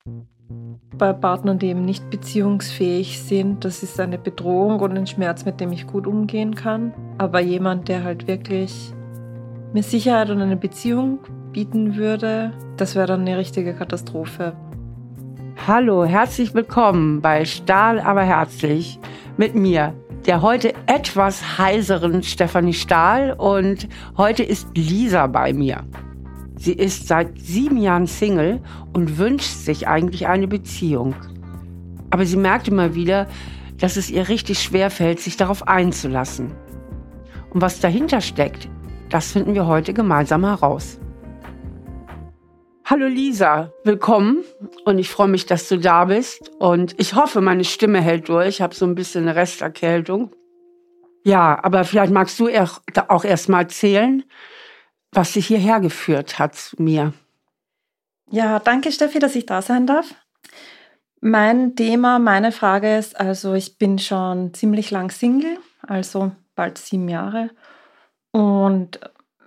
Bei Partnern, die eben nicht beziehungsfähig sind, das ist eine Bedrohung und ein Schmerz, mit dem ich gut umgehen kann. Aber jemand, der halt wirklich mir Sicherheit und eine Beziehung bieten würde, das wäre dann eine richtige Katastrophe. Hallo, herzlich willkommen bei Stahl aber herzlich mit mir, der heute etwas heiseren Stefanie Stahl, und heute ist Lisa bei mir. Sie ist seit 7 Jahren Single und wünscht sich eigentlich eine Beziehung. Aber sie merkt immer wieder, dass es ihr richtig schwerfällt, sich darauf einzulassen. Und was dahinter steckt, das finden wir heute gemeinsam heraus. Hallo Lisa, willkommen, und ich freue mich, dass du da bist, und ich hoffe, meine Stimme hält durch. Ich habe so ein bisschen eine Resterkältung. Ja, aber vielleicht magst du auch erst mal erzählen, was dich hierher geführt hat zu mir. Ja, danke Steffi, dass ich da sein darf. Mein Thema, meine Frage ist, also ich bin schon ziemlich lang Single, also bald 7 Jahre, und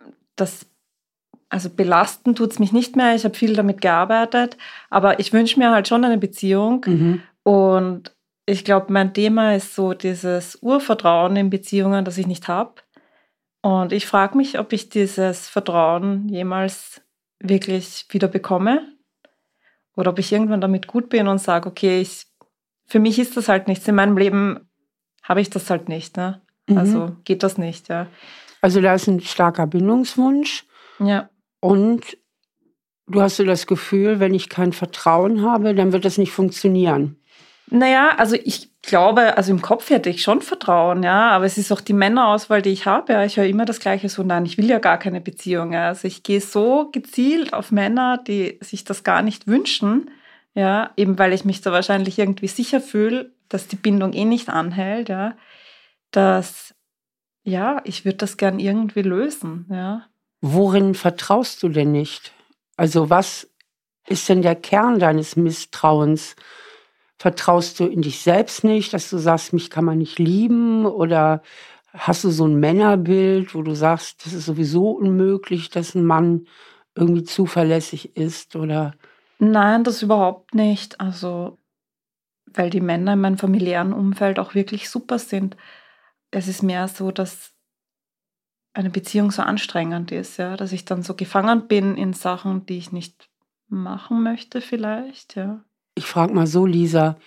also belasten tut es mich nicht mehr. Ich habe viel damit gearbeitet, aber ich wünsche mir halt schon eine Beziehung. Und ich glaube, mein Thema ist so dieses Urvertrauen in Beziehungen, das ich nicht habe. Und ich frage mich, ob ich dieses Vertrauen jemals wirklich wieder bekomme oder ob ich irgendwann damit gut bin und sage, okay, für mich ist das halt nichts. In meinem Leben habe ich das halt nicht. Ne? Also geht das nicht. Ja. Also da ist ein starker Bindungswunsch. Ja. Und du hast so das Gefühl, wenn ich kein Vertrauen habe, dann wird das nicht funktionieren. Naja, also ich glaube, also im Kopf hätte ich schon Vertrauen, ja, aber es ist auch die Männerauswahl, die ich habe. Ja. Ich höre immer das Gleiche so, nein, ich will ja gar keine Beziehung. Ja. Also ich gehe so gezielt auf Männer, die sich das gar nicht wünschen, ja, eben weil ich mich da wahrscheinlich irgendwie sicher fühle, dass die Bindung eh nicht anhält, ja, dass, ja, ich würde das gern irgendwie lösen, ja. Worin vertraust du denn nicht? Also was ist denn der Kern deines Misstrauens? Vertraust du in dich selbst nicht, dass du sagst, mich kann man nicht lieben? Oder hast du so ein Männerbild, wo du sagst, das ist sowieso unmöglich, dass ein Mann irgendwie zuverlässig ist? Oder? Nein, das überhaupt nicht. Also, weil die Männer in meinem familiären Umfeld auch wirklich super sind. Es ist mehr so, dass eine Beziehung so anstrengend ist, ja, dass ich dann so gefangen bin in Sachen, die ich nicht machen möchte vielleicht, ja. Ich frage mal so, Lisa,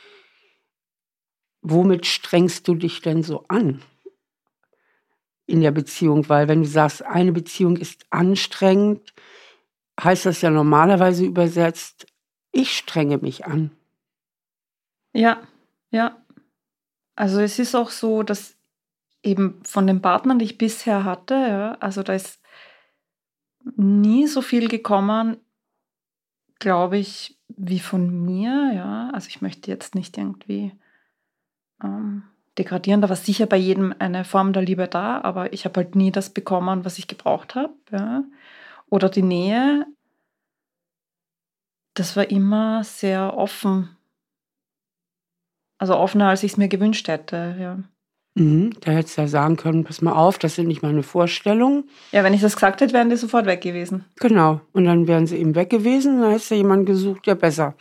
womit strengst du dich denn so an in der Beziehung? Weil wenn du sagst, eine Beziehung ist anstrengend, heißt das ja normalerweise übersetzt, ich strenge mich an. Ja, ja. Also es ist auch so, dass eben von den Partnern, die ich bisher hatte, ja, also da ist nie so viel gekommen, glaube ich, wie von mir, ja. Also ich möchte jetzt nicht irgendwie degradieren, da war sicher bei jedem eine Form der Liebe da, aber ich habe halt nie das bekommen, was ich gebraucht habe, ja. Oder die Nähe, das war immer sehr offen. Also offener, als ich es mir gewünscht hätte, ja. Da hättest du ja sagen können, pass mal auf, das sind nicht meine Vorstellungen. Ja, wenn ich das gesagt hätte, wären die sofort weg gewesen. Genau, und dann wären sie eben weg gewesen, und dann hättest du jemanden gesucht, der besser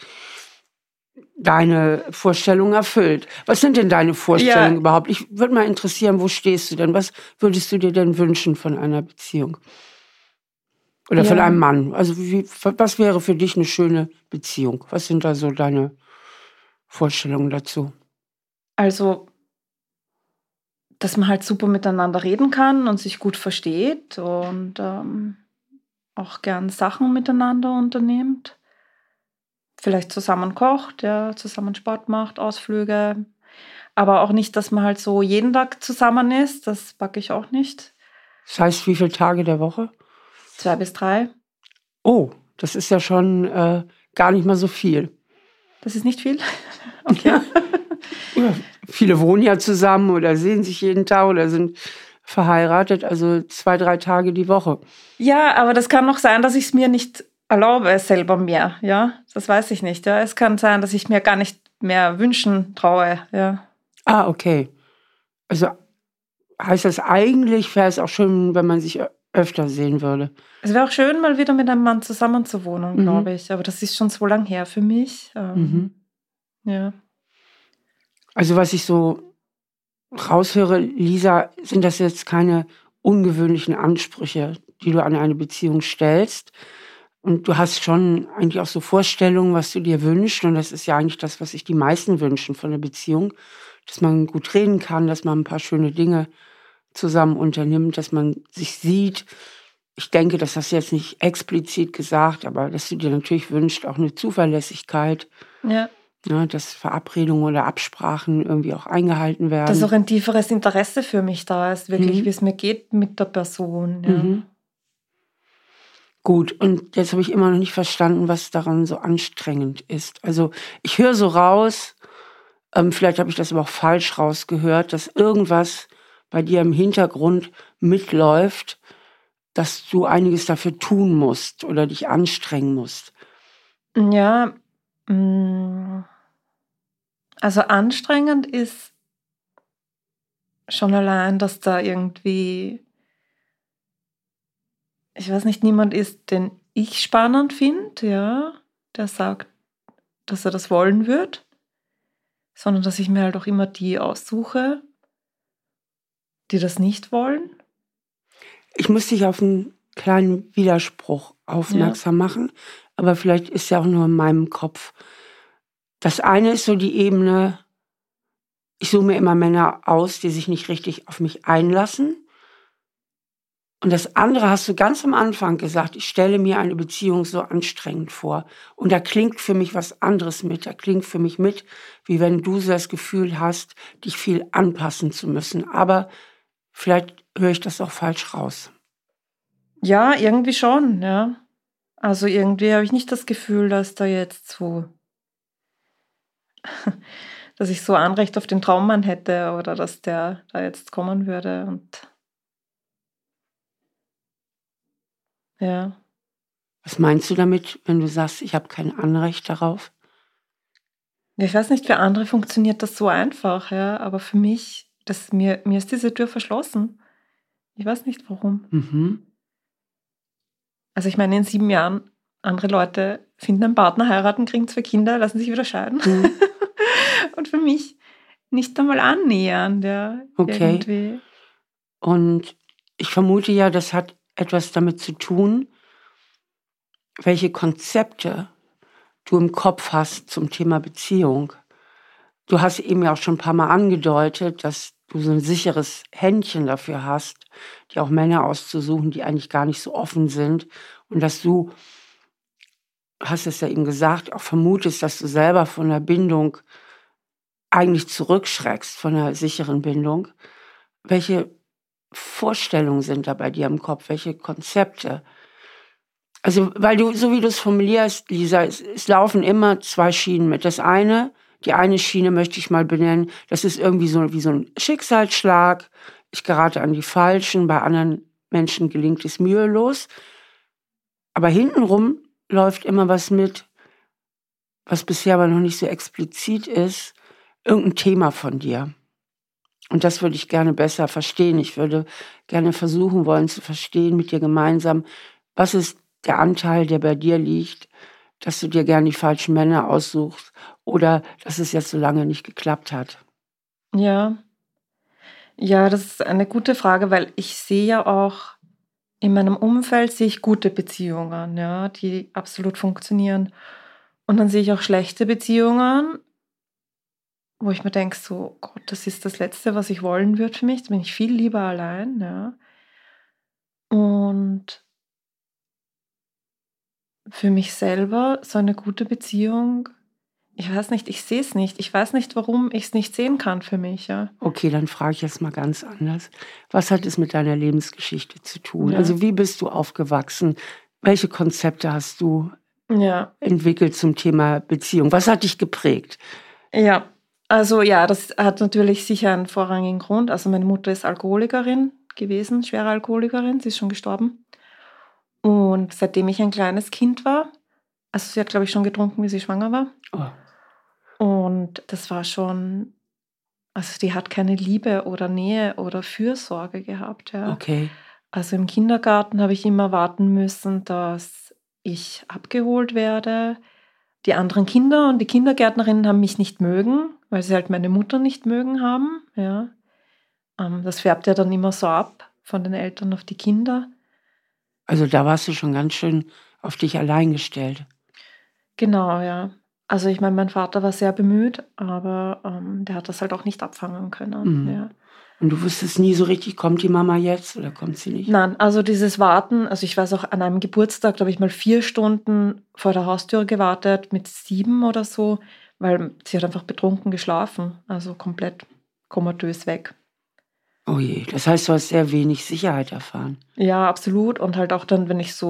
deine Vorstellungen erfüllt. Was sind denn deine Vorstellungen überhaupt? Ich würde mal interessieren, wo stehst du denn? Was würdest du dir denn wünschen von einer Beziehung? Oder von einem Mann? Also was wäre für dich eine schöne Beziehung? Was sind da so deine Vorstellungen dazu? Also, dass man halt super miteinander reden kann und sich gut versteht und auch gern Sachen miteinander unternimmt. Vielleicht zusammen kocht, ja, zusammen Sport macht, Ausflüge. Aber auch nicht, dass man halt so jeden Tag zusammen ist. Das packe ich auch nicht. Das heißt, wie viele Tage der Woche? 2 bis 3. Oh, das ist ja schon gar nicht mal so viel. Das ist nicht viel? Okay. Ja, viele wohnen ja zusammen oder sehen sich jeden Tag oder sind verheiratet, also 2, 3 Tage die Woche. Ja, aber das kann noch sein, dass ich es mir nicht erlaube, selber mehr. Ja, das weiß ich nicht. Ja, es kann sein, dass ich mir gar nicht mehr wünschen traue. Ja. Ah, okay. Also heißt das eigentlich, wäre es auch schön, wenn man sich öfter sehen würde. Es wäre auch schön, mal wieder mit einem Mann zusammen zu wohnen, glaube ich. Aber das ist schon so lang her für mich. Ja. Also was ich so raushöre, Lisa, sind das jetzt keine ungewöhnlichen Ansprüche, die du an eine Beziehung stellst. Und du hast schon eigentlich auch so Vorstellungen, was du dir wünschst. Und das ist ja eigentlich das, was sich die meisten wünschen von der Beziehung. Dass man gut reden kann, dass man ein paar schöne Dinge zusammen unternimmt, dass man sich sieht. Ich denke, das hast du jetzt nicht explizit gesagt, aber dass du dir natürlich wünschst, auch eine Zuverlässigkeit. Ja. Ja, dass Verabredungen oder Absprachen irgendwie auch eingehalten werden. Dass auch ein tieferes Interesse für mich da ist, wirklich, wie es mir geht mit der Person. Ja. Gut, und jetzt habe ich immer noch nicht verstanden, was daran so anstrengend ist. Also ich höre so raus, vielleicht habe ich das aber auch falsch rausgehört, dass irgendwas bei dir im Hintergrund mitläuft, dass du einiges dafür tun musst oder dich anstrengen musst. Ja, also anstrengend ist schon allein, dass da irgendwie, ich weiß nicht, niemand ist, den ich spannend finde, ja, der sagt, dass er das wollen wird, sondern dass ich mir halt auch immer die aussuche, die das nicht wollen. Ich muss dich auf einen kleinen Widerspruch aufmerksam machen, aber vielleicht ist ja auch nur in meinem Kopf. Das eine ist so die Ebene, ich suche mir immer Männer aus, die sich nicht richtig auf mich einlassen. Und das andere hast du ganz am Anfang gesagt, ich stelle mir eine Beziehung so anstrengend vor. Und da klingt für mich was anderes mit. Da klingt für mich mit, wie wenn du so das Gefühl hast, dich viel anpassen zu müssen. Aber vielleicht höre ich das auch falsch raus. Ja, irgendwie schon, ja. Also irgendwie habe ich nicht das Gefühl, dass da jetzt so, dass ich so Anrecht auf den Traummann hätte oder dass der da jetzt kommen würde und ja. Was meinst du damit, wenn du sagst, ich habe kein Anrecht darauf? Ich weiß nicht, für andere funktioniert das so einfach, ja, aber für mich, mir ist diese Tür verschlossen. Ich weiß nicht warum. Also ich meine, in 7 Jahren, andere Leute finden einen Partner, heiraten, kriegen 2 Kinder, lassen sich wieder scheiden. Und für mich nicht einmal annähernd, ja, Okay. irgendwie. Und ich vermute ja, das hat etwas damit zu tun, welche Konzepte du im Kopf hast zum Thema Beziehung. Du hast eben ja auch schon ein paar Mal angedeutet, dass du so ein sicheres Händchen dafür hast, dir auch Männer auszusuchen, die eigentlich gar nicht so offen sind. Und dass du, hast es ja eben gesagt, auch vermutest, dass du selber von der Bindung eigentlich zurückschreckst, von einer sicheren Bindung. Welche Vorstellungen sind da bei dir im Kopf? Welche Konzepte? Also, weil du, so wie du es formulierst, Lisa, es laufen immer 2 Schienen mit. Die eine Schiene möchte ich mal benennen, das ist irgendwie so wie so ein Schicksalsschlag. Ich gerate an die Falschen, bei anderen Menschen gelingt es mühelos. Aber hintenrum läuft immer was mit, was bisher aber noch nicht so explizit ist, irgendein Thema von dir. Und das würde ich gerne besser verstehen. Ich würde gerne versuchen wollen zu verstehen mit dir gemeinsam, was ist der Anteil, der bei dir liegt, dass du dir gerne die falschen Männer aussuchst oder dass es jetzt so lange nicht geklappt hat. Ja. Ja, das ist eine gute Frage, weil ich sehe ja auch, in meinem Umfeld sehe ich gute Beziehungen, ja, die absolut funktionieren. Und dann sehe ich auch schlechte Beziehungen, wo ich mir denke, so, Gott, das ist das Letzte, was ich wollen würde für mich. Da bin ich viel lieber allein, ja. Und für mich selber so eine gute Beziehung, ich weiß nicht, ich sehe es nicht. Ich weiß nicht, warum ich es nicht sehen kann für mich, ja. Okay, dann frage ich jetzt mal ganz anders. Was hat es mit deiner Lebensgeschichte zu tun? Ja. Also wie bist du aufgewachsen? Welche Konzepte hast du Ja. entwickelt zum Thema Beziehung? Was hat dich geprägt? Ja, also ja, das hat natürlich sicher einen vorrangigen Grund. Also meine Mutter ist Alkoholikerin gewesen, schwere Alkoholikerin, sie ist schon gestorben. Und seitdem ich ein kleines Kind war, also sie hat, glaube ich, schon getrunken, wie sie schwanger war. Oh. Und das war schon, also die hat keine Liebe oder Nähe oder Fürsorge gehabt. Ja. Okay. Also im Kindergarten habe ich immer warten müssen, dass ich abgeholt werde. Die anderen Kinder und die Kindergärtnerinnen haben mich nicht mögen, weil sie halt meine Mutter nicht mögen haben. Ja. Das färbt ja dann immer so ab von den Eltern auf die Kinder. Also da warst du schon ganz schön auf dich allein gestellt. Genau, ja. Also ich meine, mein Vater war sehr bemüht, aber der hat das halt auch nicht abfangen können. Ja. Und du wusstest nie so richtig, kommt die Mama jetzt oder kommt sie nicht? Nein, also dieses Warten, also ich weiß auch, an einem Geburtstag, da habe ich mal 4 Stunden vor der Haustür gewartet, mit 7 oder so, weil sie hat einfach betrunken geschlafen, also komplett komatös weg. Oh je, das heißt, du hast sehr wenig Sicherheit erfahren. Ja, absolut. Und halt auch dann, wie ich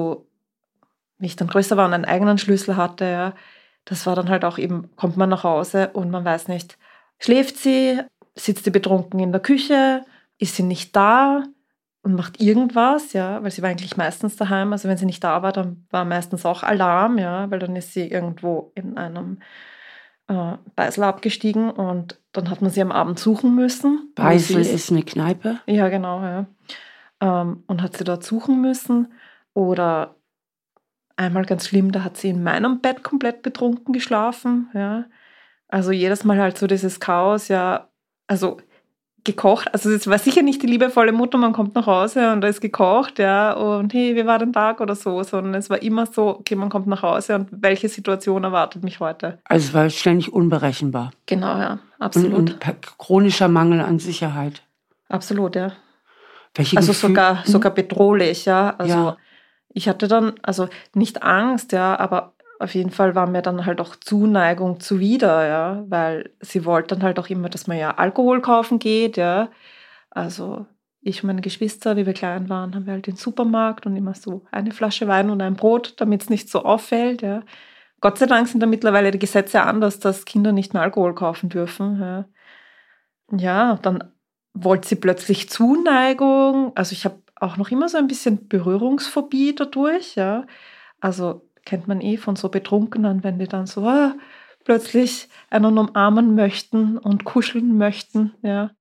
dann größer war und einen eigenen Schlüssel hatte, ja, das war dann halt auch eben, kommt man nach Hause und man weiß nicht, schläft sie, sitzt sie betrunken in der Küche, ist sie nicht da und macht irgendwas, ja, weil sie war eigentlich meistens daheim. Also wenn sie nicht da war, dann war meistens auch Alarm, ja, weil dann ist sie irgendwo in einem Beisel abgestiegen und dann hat man sie am Abend suchen müssen. Beisel ist eine Kneipe? Ja, genau, ja. Und hat sie dort suchen müssen. Oder einmal ganz schlimm, da hat sie in meinem Bett komplett betrunken geschlafen, ja. Also jedes Mal halt so dieses Chaos, ja, also gekocht, also es war sicher nicht die liebevolle Mutter, man kommt nach Hause und da ist gekocht, ja, und hey, wie war dein Tag oder so, sondern es war immer so, okay, man kommt nach Hause und welche Situation erwartet mich heute? Also es war ständig unberechenbar. Genau, ja, absolut. Und chronischer Mangel an Sicherheit. Absolut, ja. Welche also Gefühle? sogar bedrohlich, ja, also Ja. ich hatte dann, also nicht Angst, ja, aber auf jeden Fall war mir dann halt auch Zuneigung zuwider, ja, weil sie wollte dann halt auch immer, dass man ja Alkohol kaufen geht, ja. Also ich und meine Geschwister, wie wir klein waren, haben wir halt den Supermarkt und immer so eine Flasche Wein und ein Brot, damit es nicht so auffällt, ja. Gott sei Dank sind da mittlerweile die Gesetze anders, dass Kinder nicht mehr Alkohol kaufen dürfen, ja. Ja, dann wollte sie plötzlich Zuneigung. Also ich habe auch noch immer so ein bisschen Berührungsphobie dadurch, ja. Also kennt man von so Betrunkenen, wenn die dann so plötzlich einen umarmen möchten und kuscheln möchten, ja.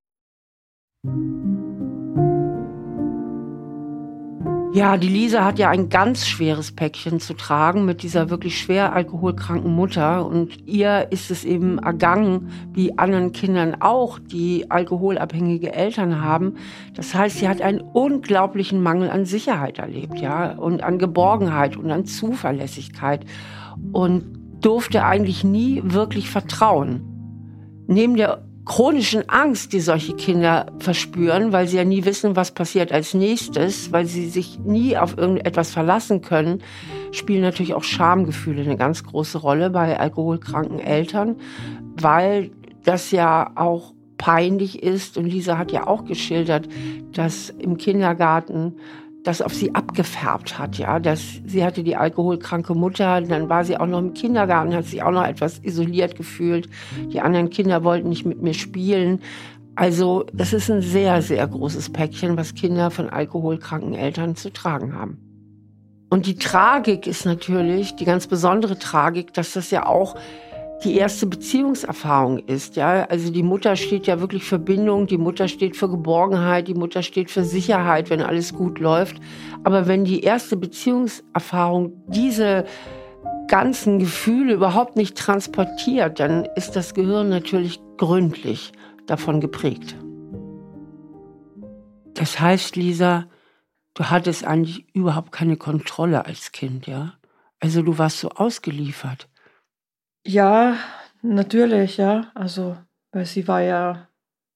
Ja, die Lisa hat ja ein ganz schweres Päckchen zu tragen mit dieser wirklich schwer alkoholkranken Mutter. Und ihr ist es eben ergangen, wie anderen Kindern auch, die alkoholabhängige Eltern haben. Das heißt, sie hat einen unglaublichen Mangel an Sicherheit erlebt, ja, und an Geborgenheit und an Zuverlässigkeit. Und durfte eigentlich nie wirklich vertrauen. Neben der chronischen Angst, die solche Kinder verspüren, weil sie ja nie wissen, was passiert als nächstes, weil sie sich nie auf irgendetwas verlassen können, spielen natürlich auch Schamgefühle eine ganz große Rolle bei alkoholkranken Eltern, weil das ja auch peinlich ist. Und Lisa hat ja auch geschildert, dass im Kindergarten das auf sie abgefärbt hat, ja, dass sie hatte die alkoholkranke Mutter, dann war sie auch noch im Kindergarten, hat sich auch noch etwas isoliert gefühlt. Die anderen Kinder wollten nicht mit mir spielen. Also das ist ein sehr, sehr großes Päckchen, was Kinder von alkoholkranken Eltern zu tragen haben. Und die Tragik ist natürlich, die ganz besondere Tragik, dass das ja auch die erste Beziehungserfahrung ist, ja. Also die Mutter steht ja wirklich für Bindung, die Mutter steht für Geborgenheit, die Mutter steht für Sicherheit, wenn alles gut läuft. Aber wenn die erste Beziehungserfahrung diese ganzen Gefühle überhaupt nicht transportiert, dann ist das Gehirn natürlich gründlich davon geprägt. Das heißt, Lisa, du hattest eigentlich überhaupt keine Kontrolle als Kind, ja? Also du warst so ausgeliefert. Ja, natürlich, ja. Also, weil sie war ja,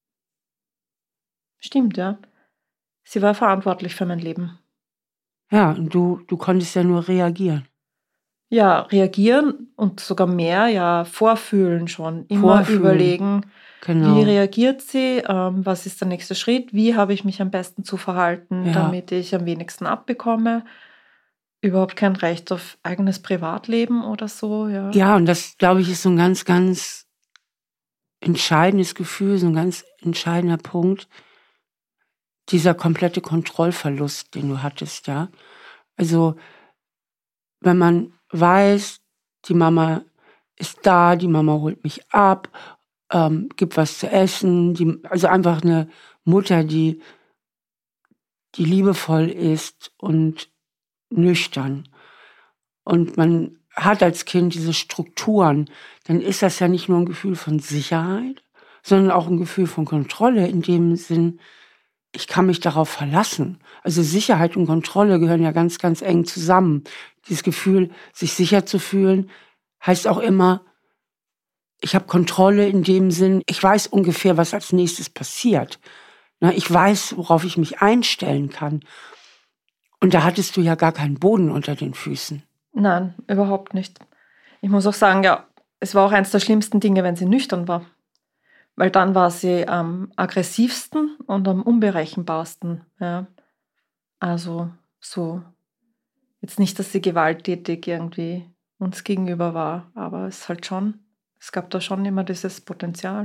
stimmt, ja. Sie war verantwortlich für mein Leben. Ja, und du konntest ja nur reagieren. Ja, reagieren und sogar mehr, ja, vorfühlen schon. Immer Vorfühlen, überlegen, genau. wie reagiert sie, was ist der nächste Schritt, wie habe ich mich am besten zu verhalten, Ja. damit ich am wenigsten abbekomme. Überhaupt kein Recht auf eigenes Privatleben oder so, ja. Ja, und das, glaube ich, ist so ein ganz, ganz entscheidendes Gefühl, so ein ganz entscheidender Punkt, dieser komplette Kontrollverlust, den du hattest, ja. Also, wenn man weiß, die Mama ist da, die Mama holt mich ab, gibt was zu essen, also einfach eine Mutter, die die liebevoll ist und nüchtern. Und man hat als Kind diese Strukturen, dann ist das ja nicht nur ein Gefühl von Sicherheit, sondern auch ein Gefühl von Kontrolle in dem Sinn, ich kann mich darauf verlassen. Also Sicherheit und Kontrolle gehören ja ganz, ganz eng zusammen. Dieses Gefühl, sich sicher zu fühlen, heißt auch immer, ich habe Kontrolle in dem Sinn, ich weiß ungefähr, was als nächstes passiert. Ich weiß, worauf ich mich einstellen kann. Und da hattest du ja gar keinen Boden unter den Füßen. Nein, überhaupt nicht. Ich muss auch sagen, ja, es war auch eines der schlimmsten Dinge, wenn sie nüchtern war. Weil dann war sie am aggressivsten und am unberechenbarsten. Ja. Also so, jetzt nicht, dass sie gewalttätig irgendwie uns gegenüber war, aber es halt schon, es gab da schon immer dieses Potenzial.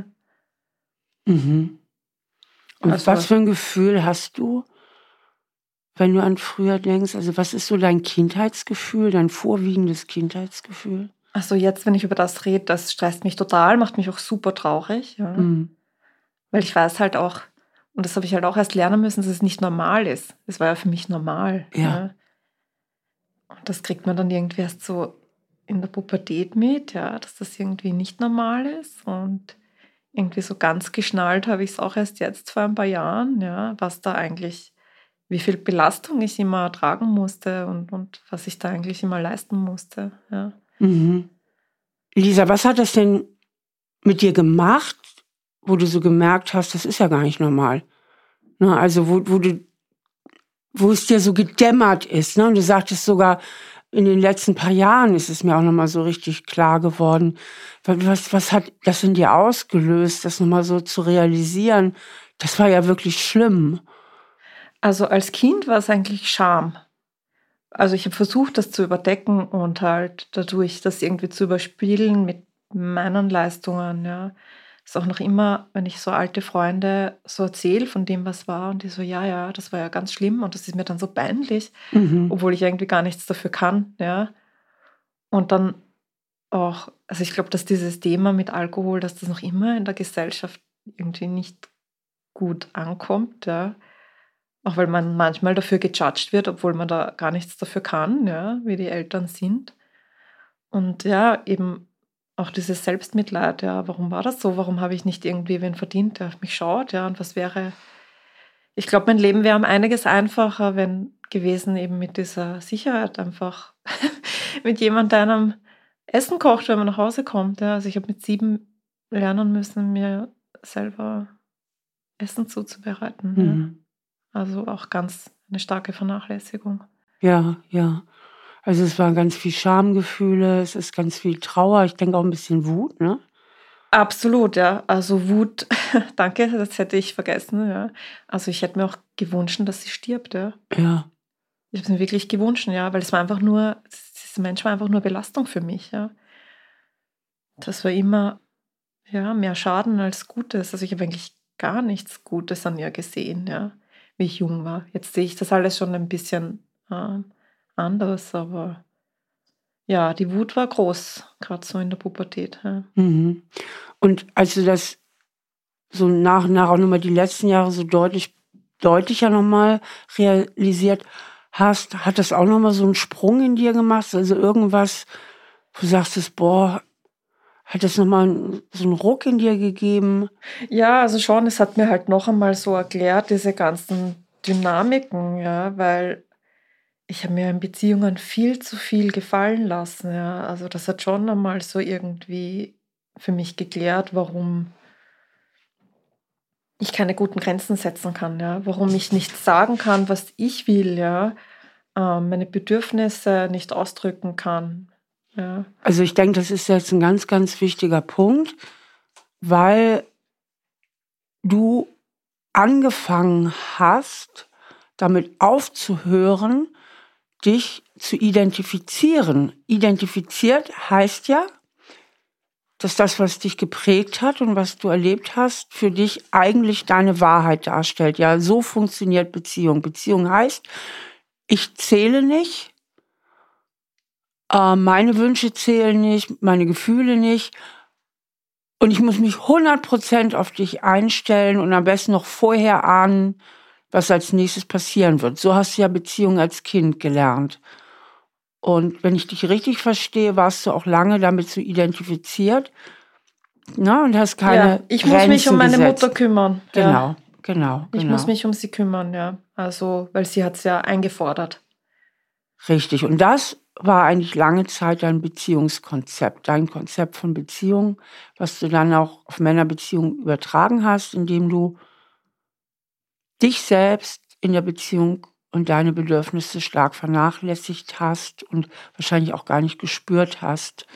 Mhm. Und also, was für ein Gefühl hast du, wenn du an früher denkst? Also was ist so dein Kindheitsgefühl, dein vorwiegendes Kindheitsgefühl? Also jetzt, wenn ich über das rede, das stresst mich total, macht mich auch super traurig. Ja. Weil ich weiß halt auch, und das habe ich halt auch erst lernen müssen, dass es nicht normal ist. Es war ja für mich normal. Ja. Ja. Und das kriegt man dann irgendwie erst so in der Pubertät mit, ja, dass das irgendwie nicht normal ist. Und irgendwie so ganz geschnallt habe ich es auch erst jetzt vor ein paar Jahren, ja, was da eigentlich, wie viel Belastung ich immer ertragen musste und was ich da eigentlich immer leisten musste. Ja. Mhm. Lisa, was hat das denn mit dir gemacht, wo du so gemerkt hast, das ist ja gar nicht normal? Ne, also wo es dir so gedämmert ist. Ne? Und du sagtest sogar, in den letzten paar Jahren ist es mir auch nochmal so richtig klar geworden. Was hat das in dir ausgelöst, das nochmal so zu realisieren? Das war ja wirklich schlimm. Also als Kind war es eigentlich Scham. Also ich habe versucht, das zu überdecken und halt dadurch das irgendwie zu überspielen mit meinen Leistungen. Ja. Ist auch noch immer, wenn ich so alte Freunde so erzähle von dem, was war, und die so, ja, das war ja ganz schlimm und das ist mir dann so peinlich, obwohl ich irgendwie gar nichts dafür kann. Ja. Und dann auch, also ich glaube, dass dieses Thema mit Alkohol, dass das noch immer in der Gesellschaft irgendwie nicht gut ankommt, ja. Auch weil man manchmal dafür gejudged wird, obwohl man da gar nichts dafür kann, ja, wie die Eltern sind. Und ja, eben auch dieses Selbstmitleid, ja, warum war das so? Warum habe ich nicht irgendwie wen verdient, der auf mich schaut, ja, und was wäre, ich glaube, mein Leben wäre um einiges einfacher, wenn gewesen eben mit dieser Sicherheit einfach, mit jemand, der einem Essen kocht, wenn man nach Hause kommt, ja. Also ich habe mit 7 lernen müssen, mir selber Essen zuzubereiten, ja. Also auch ganz eine starke Vernachlässigung. Ja. Also es waren ganz viel Schamgefühle, es ist ganz viel Trauer, ich denke auch ein bisschen Wut, ne? Absolut, ja. Also Wut, danke, das hätte ich vergessen, ja. Also ich hätte mir auch gewünscht, dass sie stirbt, ja. Ja. Ich habe es mir wirklich gewünscht, ja, weil es war einfach nur, dieser Mensch war einfach nur Belastung für mich, ja. Das war immer, ja, mehr Schaden als Gutes. Also ich habe eigentlich gar nichts Gutes an ihr gesehen, ja, wie ich jung war. Jetzt sehe ich das alles schon ein bisschen anders, aber ja, die Wut war groß, gerade so in der Pubertät. Ja. Und als du das so nach und nach auch nochmal die letzten Jahre so deutlicher nochmal realisiert hast, hat das auch nochmal so einen Sprung in dir gemacht? Also irgendwas, wo du sagst, boah, hat das nochmal so einen Ruck in dir gegeben? Ja, also schon, es hat mir halt noch einmal so erklärt, diese ganzen Dynamiken, ja, weil ich habe mir in Beziehungen viel zu viel gefallen lassen, ja. Also das hat schon einmal so irgendwie für mich geklärt, warum ich keine guten Grenzen setzen kann, ja, warum ich nicht sagen kann, was ich will, ja, meine Bedürfnisse nicht ausdrücken kann. Ja. Also ich denke, das ist jetzt ein ganz, ganz wichtiger Punkt, weil du angefangen hast, damit aufzuhören, dich zu identifizieren. Identifiziert heißt ja, dass das, was dich geprägt hat und was du erlebt hast, für dich eigentlich deine Wahrheit darstellt. Ja, so funktioniert Beziehung. Beziehung heißt, ich zähle nicht, meine Wünsche zählen nicht, meine Gefühle nicht. Und ich muss mich 100% auf dich einstellen und am besten noch vorher ahnen, was als nächstes passieren wird. So hast du ja Beziehungen als Kind gelernt. Und wenn ich dich richtig verstehe, warst du auch lange damit so identifiziert, ne, und hast keine ich Grenzen muss mich um meine gesetzt. Mutter kümmern. Genau. Ich muss mich um sie kümmern, ja. Also, weil sie hat es ja eingefordert. Richtig. Und das war eigentlich lange Zeit dein Beziehungskonzept, dein Konzept von Beziehung, was du dann auch auf Männerbeziehungen übertragen hast, indem du dich selbst in der Beziehung und deine Bedürfnisse stark vernachlässigt hast und wahrscheinlich auch gar nicht gespürt hast.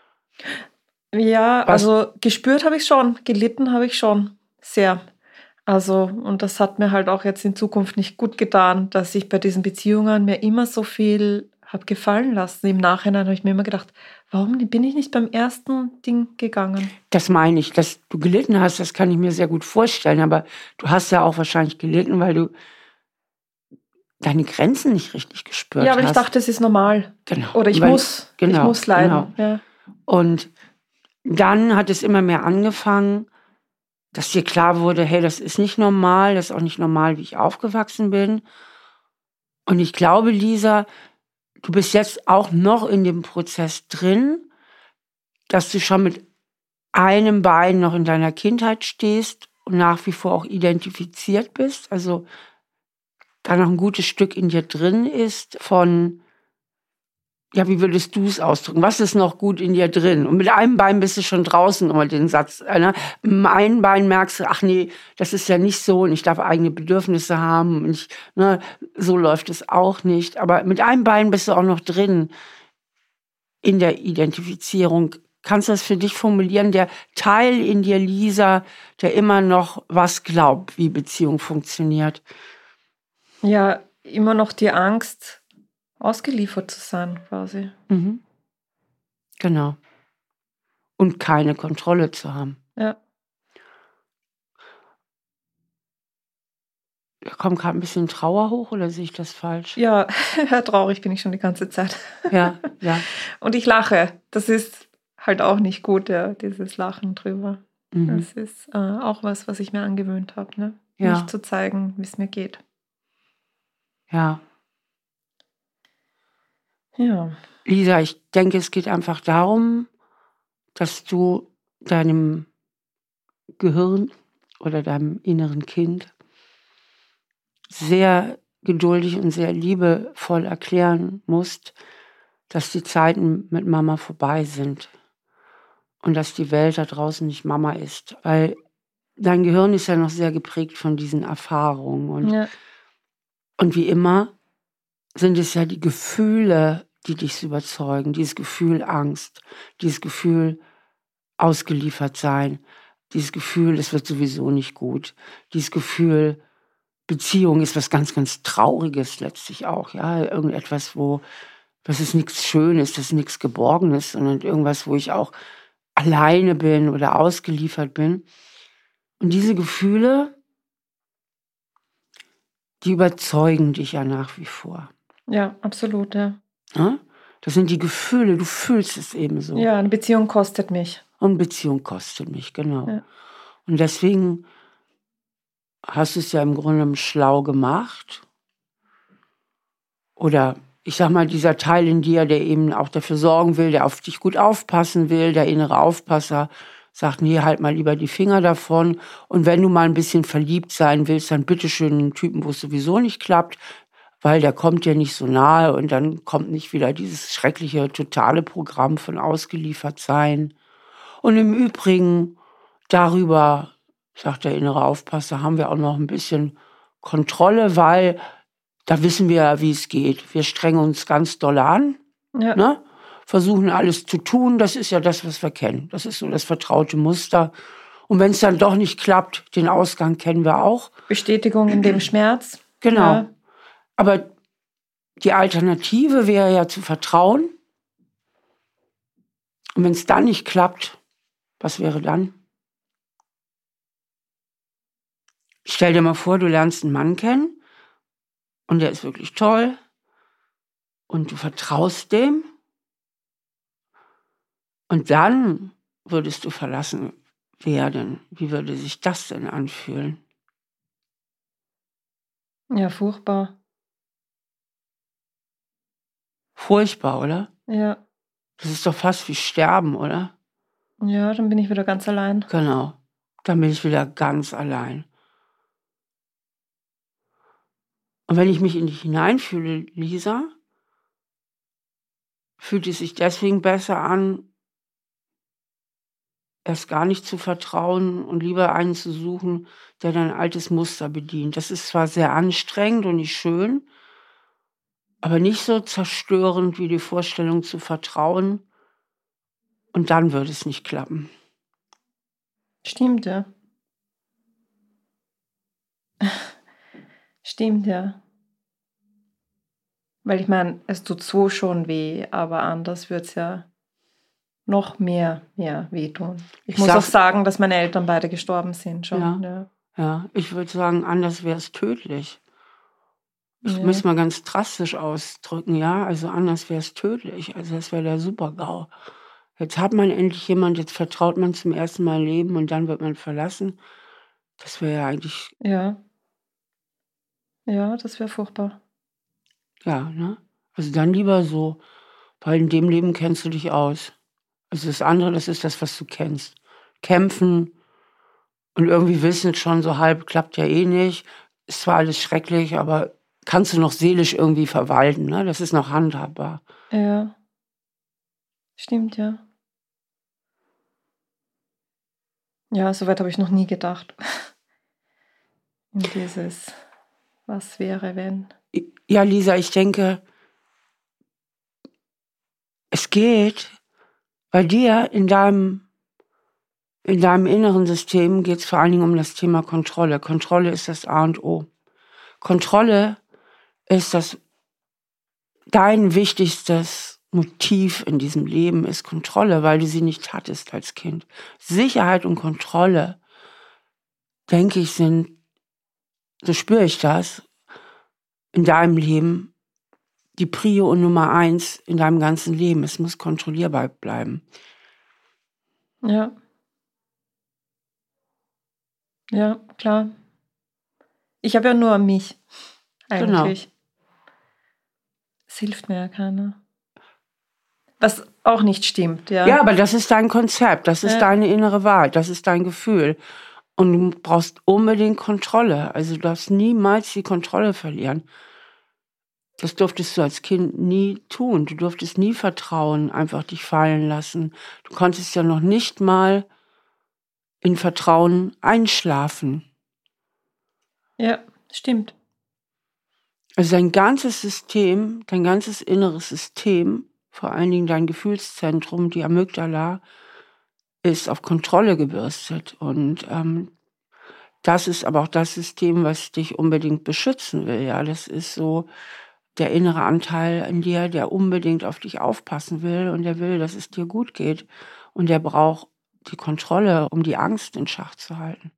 Ja, also gespürt habe ich schon, gelitten habe ich schon sehr. Also, und das hat mir halt auch jetzt in Zukunft nicht gut getan, dass ich bei diesen Beziehungen mir immer so viel habe gefallen lassen. Im Nachhinein habe ich mir immer gedacht, warum bin ich nicht beim ersten Ding gegangen? Das meine ich, dass du gelitten hast, das kann ich mir sehr gut vorstellen. Aber du hast ja auch wahrscheinlich gelitten, weil du deine Grenzen nicht richtig gespürt hast. Ja, aber ich dachte, es ist normal. Genau. Oder ich muss leiden. Genau. Ja. Und dann hat es immer mehr angefangen, dass dir klar wurde, hey, das ist nicht normal, das ist auch nicht normal, wie ich aufgewachsen bin. Und ich glaube, Lisa, du bist jetzt auch noch in dem Prozess drin, dass du schon mit einem Bein noch in deiner Kindheit stehst und nach wie vor auch identifiziert bist. Also da noch ein gutes Stück in dir drin ist von, ja, wie würdest du es ausdrücken? Was ist noch gut in dir drin? Und mit einem Bein bist du schon draußen, immer den Satz. Ne? Mit einem Bein merkst du, ach nee, das ist ja nicht so und ich darf eigene Bedürfnisse haben. Und so läuft es auch nicht. Aber mit einem Bein bist du auch noch drin in der Identifizierung. Kannst du das für dich formulieren? Der Teil in dir, Lisa, der immer noch was glaubt, wie Beziehung funktioniert. Ja, immer noch die Angst, ausgeliefert zu sein, quasi. Mhm. Genau. Und keine Kontrolle zu haben. Ja. Da kommt gerade ein bisschen Trauer hoch, oder sehe ich das falsch? Ja, traurig bin ich schon die ganze Zeit. Ja. Und ich lache. Das ist halt auch nicht gut, ja, dieses Lachen drüber. Mhm. Das ist auch was ich mir angewöhnt habe, ne? Ja. Nicht zu zeigen, wie es mir geht. Ja. Ja. Lisa, ich denke, es geht einfach darum, dass du deinem Gehirn oder deinem inneren Kind sehr geduldig und sehr liebevoll erklären musst, dass die Zeiten mit Mama vorbei sind und dass die Welt da draußen nicht Mama ist. Weil dein Gehirn ist ja noch sehr geprägt von diesen Erfahrungen. Und wie immer sind es ja die Gefühle, die dich so überzeugen. Dieses Gefühl Angst, dieses Gefühl ausgeliefert sein, dieses Gefühl, es wird sowieso nicht gut, dieses Gefühl, Beziehung ist was ganz, ganz Trauriges letztlich auch, ja, irgendetwas, das ist nichts Schönes, das ist nichts Geborgenes, sondern irgendwas, wo ich auch alleine bin oder ausgeliefert bin. Und diese Gefühle, die überzeugen dich ja nach wie vor. Ja, absolut, ja. Das sind die Gefühle, du fühlst es eben so. Ja, eine Beziehung kostet mich. Und Beziehung kostet mich, genau. Ja. Und deswegen hast du es ja im Grunde schlau gemacht. Oder ich sag mal, dieser Teil in dir, der eben auch dafür sorgen will, der auf dich gut aufpassen will, der innere Aufpasser, sagt, nee, halt mal lieber die Finger davon. Und wenn du mal ein bisschen verliebt sein willst, dann bitteschön einen Typen, wo es sowieso nicht klappt, weil der kommt dir nicht so nahe und dann kommt nicht wieder dieses schreckliche, totale Programm von ausgeliefert sein. Und im Übrigen, darüber, sagt der innere Aufpasser, haben wir auch noch ein bisschen Kontrolle, weil da wissen wir ja, wie es geht. Wir strengen uns ganz doll an, ne? Versuchen alles zu tun. Das ist ja das, was wir kennen. Das ist so das vertraute Muster. Und wenn es dann doch nicht klappt, den Ausgang kennen wir auch. Bestätigung in dem Schmerz. Genau. Ja. Aber die Alternative wäre ja zu vertrauen. Und wenn es dann nicht klappt, was wäre dann? Stell dir mal vor, du lernst einen Mann kennen und der ist wirklich toll und du vertraust dem und dann würdest du verlassen werden. Wie würde sich das denn anfühlen? Ja, furchtbar. Furchtbar, oder? Ja. Das ist doch fast wie Sterben, oder? Ja, dann bin ich wieder ganz allein. Genau. Dann bin ich wieder ganz allein. Und wenn ich mich in dich hineinfühle, Lisa, fühlt es sich deswegen besser an, erst gar nicht zu vertrauen und lieber einen zu suchen, der dein altes Muster bedient. Das ist zwar sehr anstrengend und nicht schön, aber nicht so zerstörend wie die Vorstellung zu vertrauen. Und dann würde es nicht klappen. Stimmt, ja. Stimmt, ja. Weil ich meine, es tut so schon weh, aber anders wird es ja noch mehr wehtun. Ich muss auch sagen, dass meine Eltern beide gestorben sind schon. Ja, ich würde sagen, anders wäre es tödlich. Ich muss mal ganz drastisch ausdrücken, ja. Also anders wäre es tödlich. Also das wäre der Super-GAU. Jetzt hat man endlich jemand, jetzt vertraut man zum ersten Mal Leben und dann wird man verlassen. Das wäre ja eigentlich... Ja, das wäre furchtbar. Ja, ne? Also dann lieber so, weil in dem Leben kennst du dich aus. Also das andere, das ist das, was du kennst. Kämpfen und irgendwie wissen schon so halb, klappt ja eh nicht. Ist zwar alles schrecklich, aber kannst du noch seelisch irgendwie verwalten, ne? Das ist noch handhabbar. Ja, stimmt, ja. Ja, soweit habe ich noch nie gedacht. In dieses, was wäre, wenn. Ja, Lisa, ich denke, es geht bei dir in deinem inneren System geht es vor allen Dingen um das Thema Kontrolle. Kontrolle ist das A und O. Kontrolle ist dein wichtigstes Motiv in diesem Leben ist Kontrolle, weil du sie nicht hattest als Kind. Sicherheit und Kontrolle, denke ich, sind, so spüre ich das, in deinem Leben die Prio und Nummer 1 in deinem ganzen Leben. Es muss kontrollierbar bleiben. Ja. Ja, klar. Ich habe ja nur mich, eigentlich. Genau. Es hilft mir ja keiner. Was auch nicht stimmt, ja. Ja, aber das ist dein Konzept, das ist deine innere Wahrheit, das ist dein Gefühl. Und du brauchst unbedingt Kontrolle. Also du darfst niemals die Kontrolle verlieren. Das durftest du als Kind nie tun. Du durftest nie vertrauen, einfach dich fallen lassen. Du konntest ja noch nicht mal in Vertrauen einschlafen. Ja, stimmt. Also dein ganzes System, dein ganzes inneres System, vor allen Dingen dein Gefühlszentrum, die Amygdala, ist auf Kontrolle gebürstet. Und das ist aber auch das System, was dich unbedingt beschützen will. Ja, das ist so der innere Anteil in dir, der unbedingt auf dich aufpassen will und der will, dass es dir gut geht. Und der braucht die Kontrolle, um die Angst in Schach zu halten.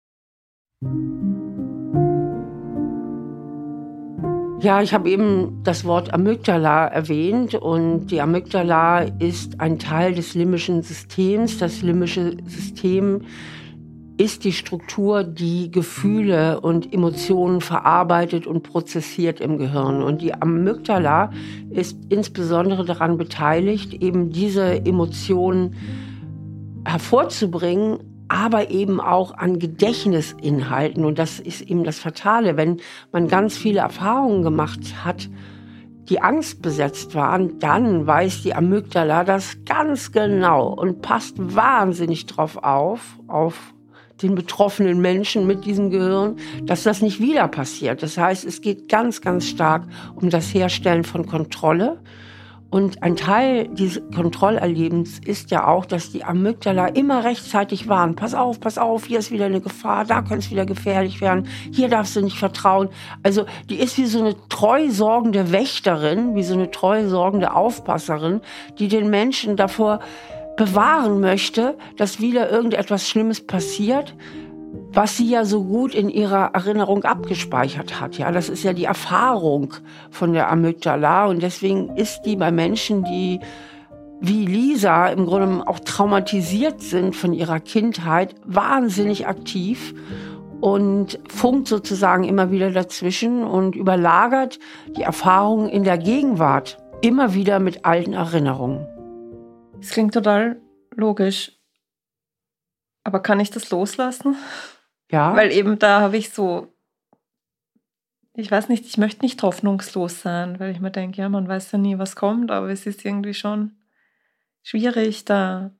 Ja, ich habe eben das Wort Amygdala erwähnt und die Amygdala ist ein Teil des limbischen Systems. Das limbische System ist die Struktur, die Gefühle und Emotionen verarbeitet und prozessiert im Gehirn. Und die Amygdala ist insbesondere daran beteiligt, eben diese Emotionen hervorzubringen, aber eben auch an Gedächtnisinhalten. Und das ist eben das Fatale, wenn man ganz viele Erfahrungen gemacht hat, die angstbesetzt waren, dann weiß die Amygdala das ganz genau und passt wahnsinnig drauf auf den betroffenen Menschen mit diesem Gehirn, dass das nicht wieder passiert. Das heißt, es geht ganz, ganz stark um das Herstellen von Kontrolle. Und ein Teil dieses Kontrollerlebens ist ja auch, dass die Amygdala immer rechtzeitig warnt. Pass auf, hier ist wieder eine Gefahr, da könnte es wieder gefährlich werden, hier darfst du nicht vertrauen. Also die ist wie so eine treu sorgende Wächterin, wie so eine treu sorgende Aufpasserin, die den Menschen davor bewahren möchte, dass wieder irgendetwas Schlimmes passiert, was sie ja so gut in ihrer Erinnerung abgespeichert hat. Ja, das ist ja die Erfahrung von der Amygdala und deswegen ist die bei Menschen, die wie Lisa im Grunde auch traumatisiert sind von ihrer Kindheit, wahnsinnig aktiv und funkt sozusagen immer wieder dazwischen und überlagert die Erfahrungen in der Gegenwart immer wieder mit alten Erinnerungen. Es klingt total logisch. Aber kann ich das loslassen? Ja. Weil eben da habe ich so, ich weiß nicht, ich möchte nicht hoffnungslos sein, weil ich mir denke, ja, man weiß ja nie, was kommt, aber es ist irgendwie schon schwierig, da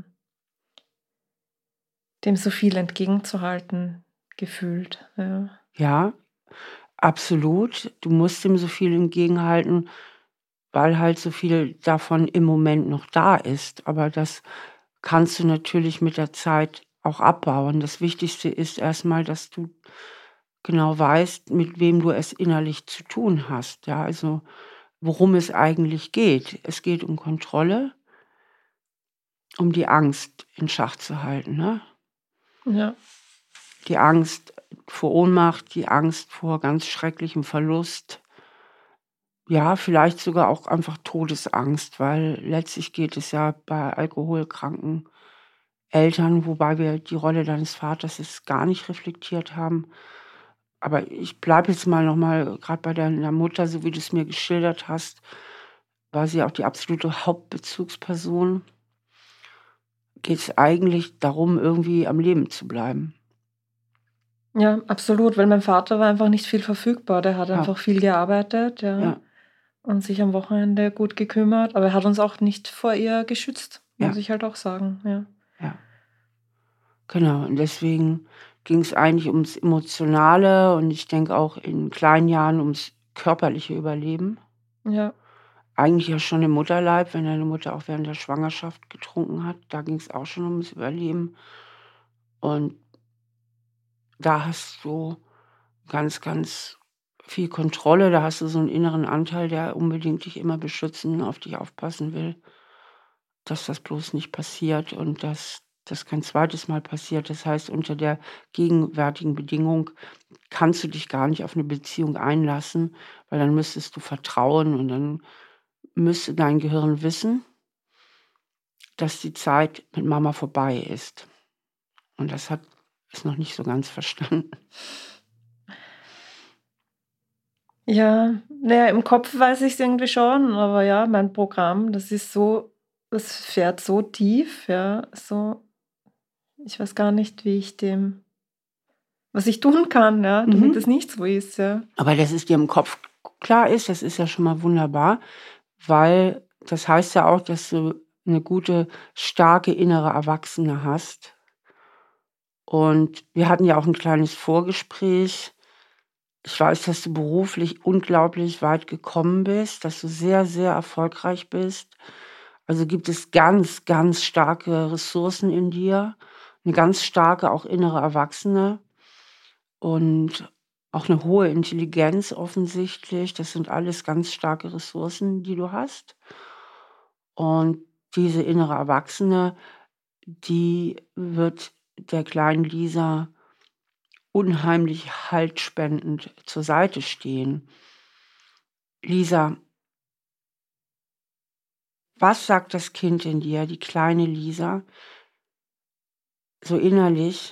dem so viel entgegenzuhalten, gefühlt. Ja. Ja, absolut. Du musst dem so viel entgegenhalten, weil halt so viel davon im Moment noch da ist. Aber das kannst du natürlich mit der Zeit auch abbauen. Das Wichtigste ist erstmal, dass du genau weißt, mit wem du es innerlich zu tun hast. Ja, also worum es eigentlich geht. Es geht um Kontrolle, um die Angst in Schach zu halten. Ne? Ja. Die Angst vor Ohnmacht, die Angst vor ganz schrecklichem Verlust. Ja, vielleicht sogar auch einfach Todesangst, weil letztlich geht es ja bei alkoholkranken Eltern, wobei wir die Rolle deines Vaters jetzt gar nicht reflektiert haben. Aber ich bleibe jetzt mal nochmal gerade bei deiner Mutter, so wie du es mir geschildert hast, war sie auch die absolute Hauptbezugsperson. Geht es eigentlich darum, irgendwie am Leben zu bleiben. Ja, absolut, weil mein Vater war einfach nicht viel verfügbar. Der hat Ja. einfach viel gearbeitet, Ja. Und sich am Wochenende gut gekümmert. Aber er hat uns auch nicht vor ihr geschützt, muss ich halt auch sagen. Ja. Ja. Genau, und deswegen ging es eigentlich ums Emotionale und ich denke auch in kleinen Jahren ums körperliche Überleben. Ja. Eigentlich ja schon im Mutterleib, wenn deine Mutter auch während der Schwangerschaft getrunken hat. Da ging es auch schon ums Überleben. Und da hast du ganz, ganz viel Kontrolle. Da hast du so einen inneren Anteil, der unbedingt dich immer beschützen, auf dich aufpassen will, dass das bloß nicht passiert und dass das kein zweites Mal passiert. Das heißt, unter der gegenwärtigen Bedingung kannst du dich gar nicht auf eine Beziehung einlassen, weil dann müsstest du vertrauen und dann müsste dein Gehirn wissen, dass die Zeit mit Mama vorbei ist. Und das hat es noch nicht so ganz verstanden. Ja, naja, im Kopf weiß ich es irgendwie schon, aber ja, mein Programm, das fährt so tief, so, ich weiß gar nicht, was ich tun kann, damit es nicht so ist, ja. Aber dass es dir im Kopf klar ist, das ist ja schon mal wunderbar, weil das heißt ja auch, dass du eine gute, starke innere Erwachsene hast. Und wir hatten ja auch ein kleines Vorgespräch. Ich weiß, dass du beruflich unglaublich weit gekommen bist, dass du sehr, sehr erfolgreich bist. Also gibt es ganz, ganz starke Ressourcen in dir, eine ganz starke, auch innere Erwachsene und auch eine hohe Intelligenz offensichtlich. Das sind alles ganz starke Ressourcen, die du hast. Und diese innere Erwachsene, die wird der kleinen Lisa unheimlich haltspendend zur Seite stehen. Lisa, was sagt das Kind in dir, die kleine Lisa, so innerlich?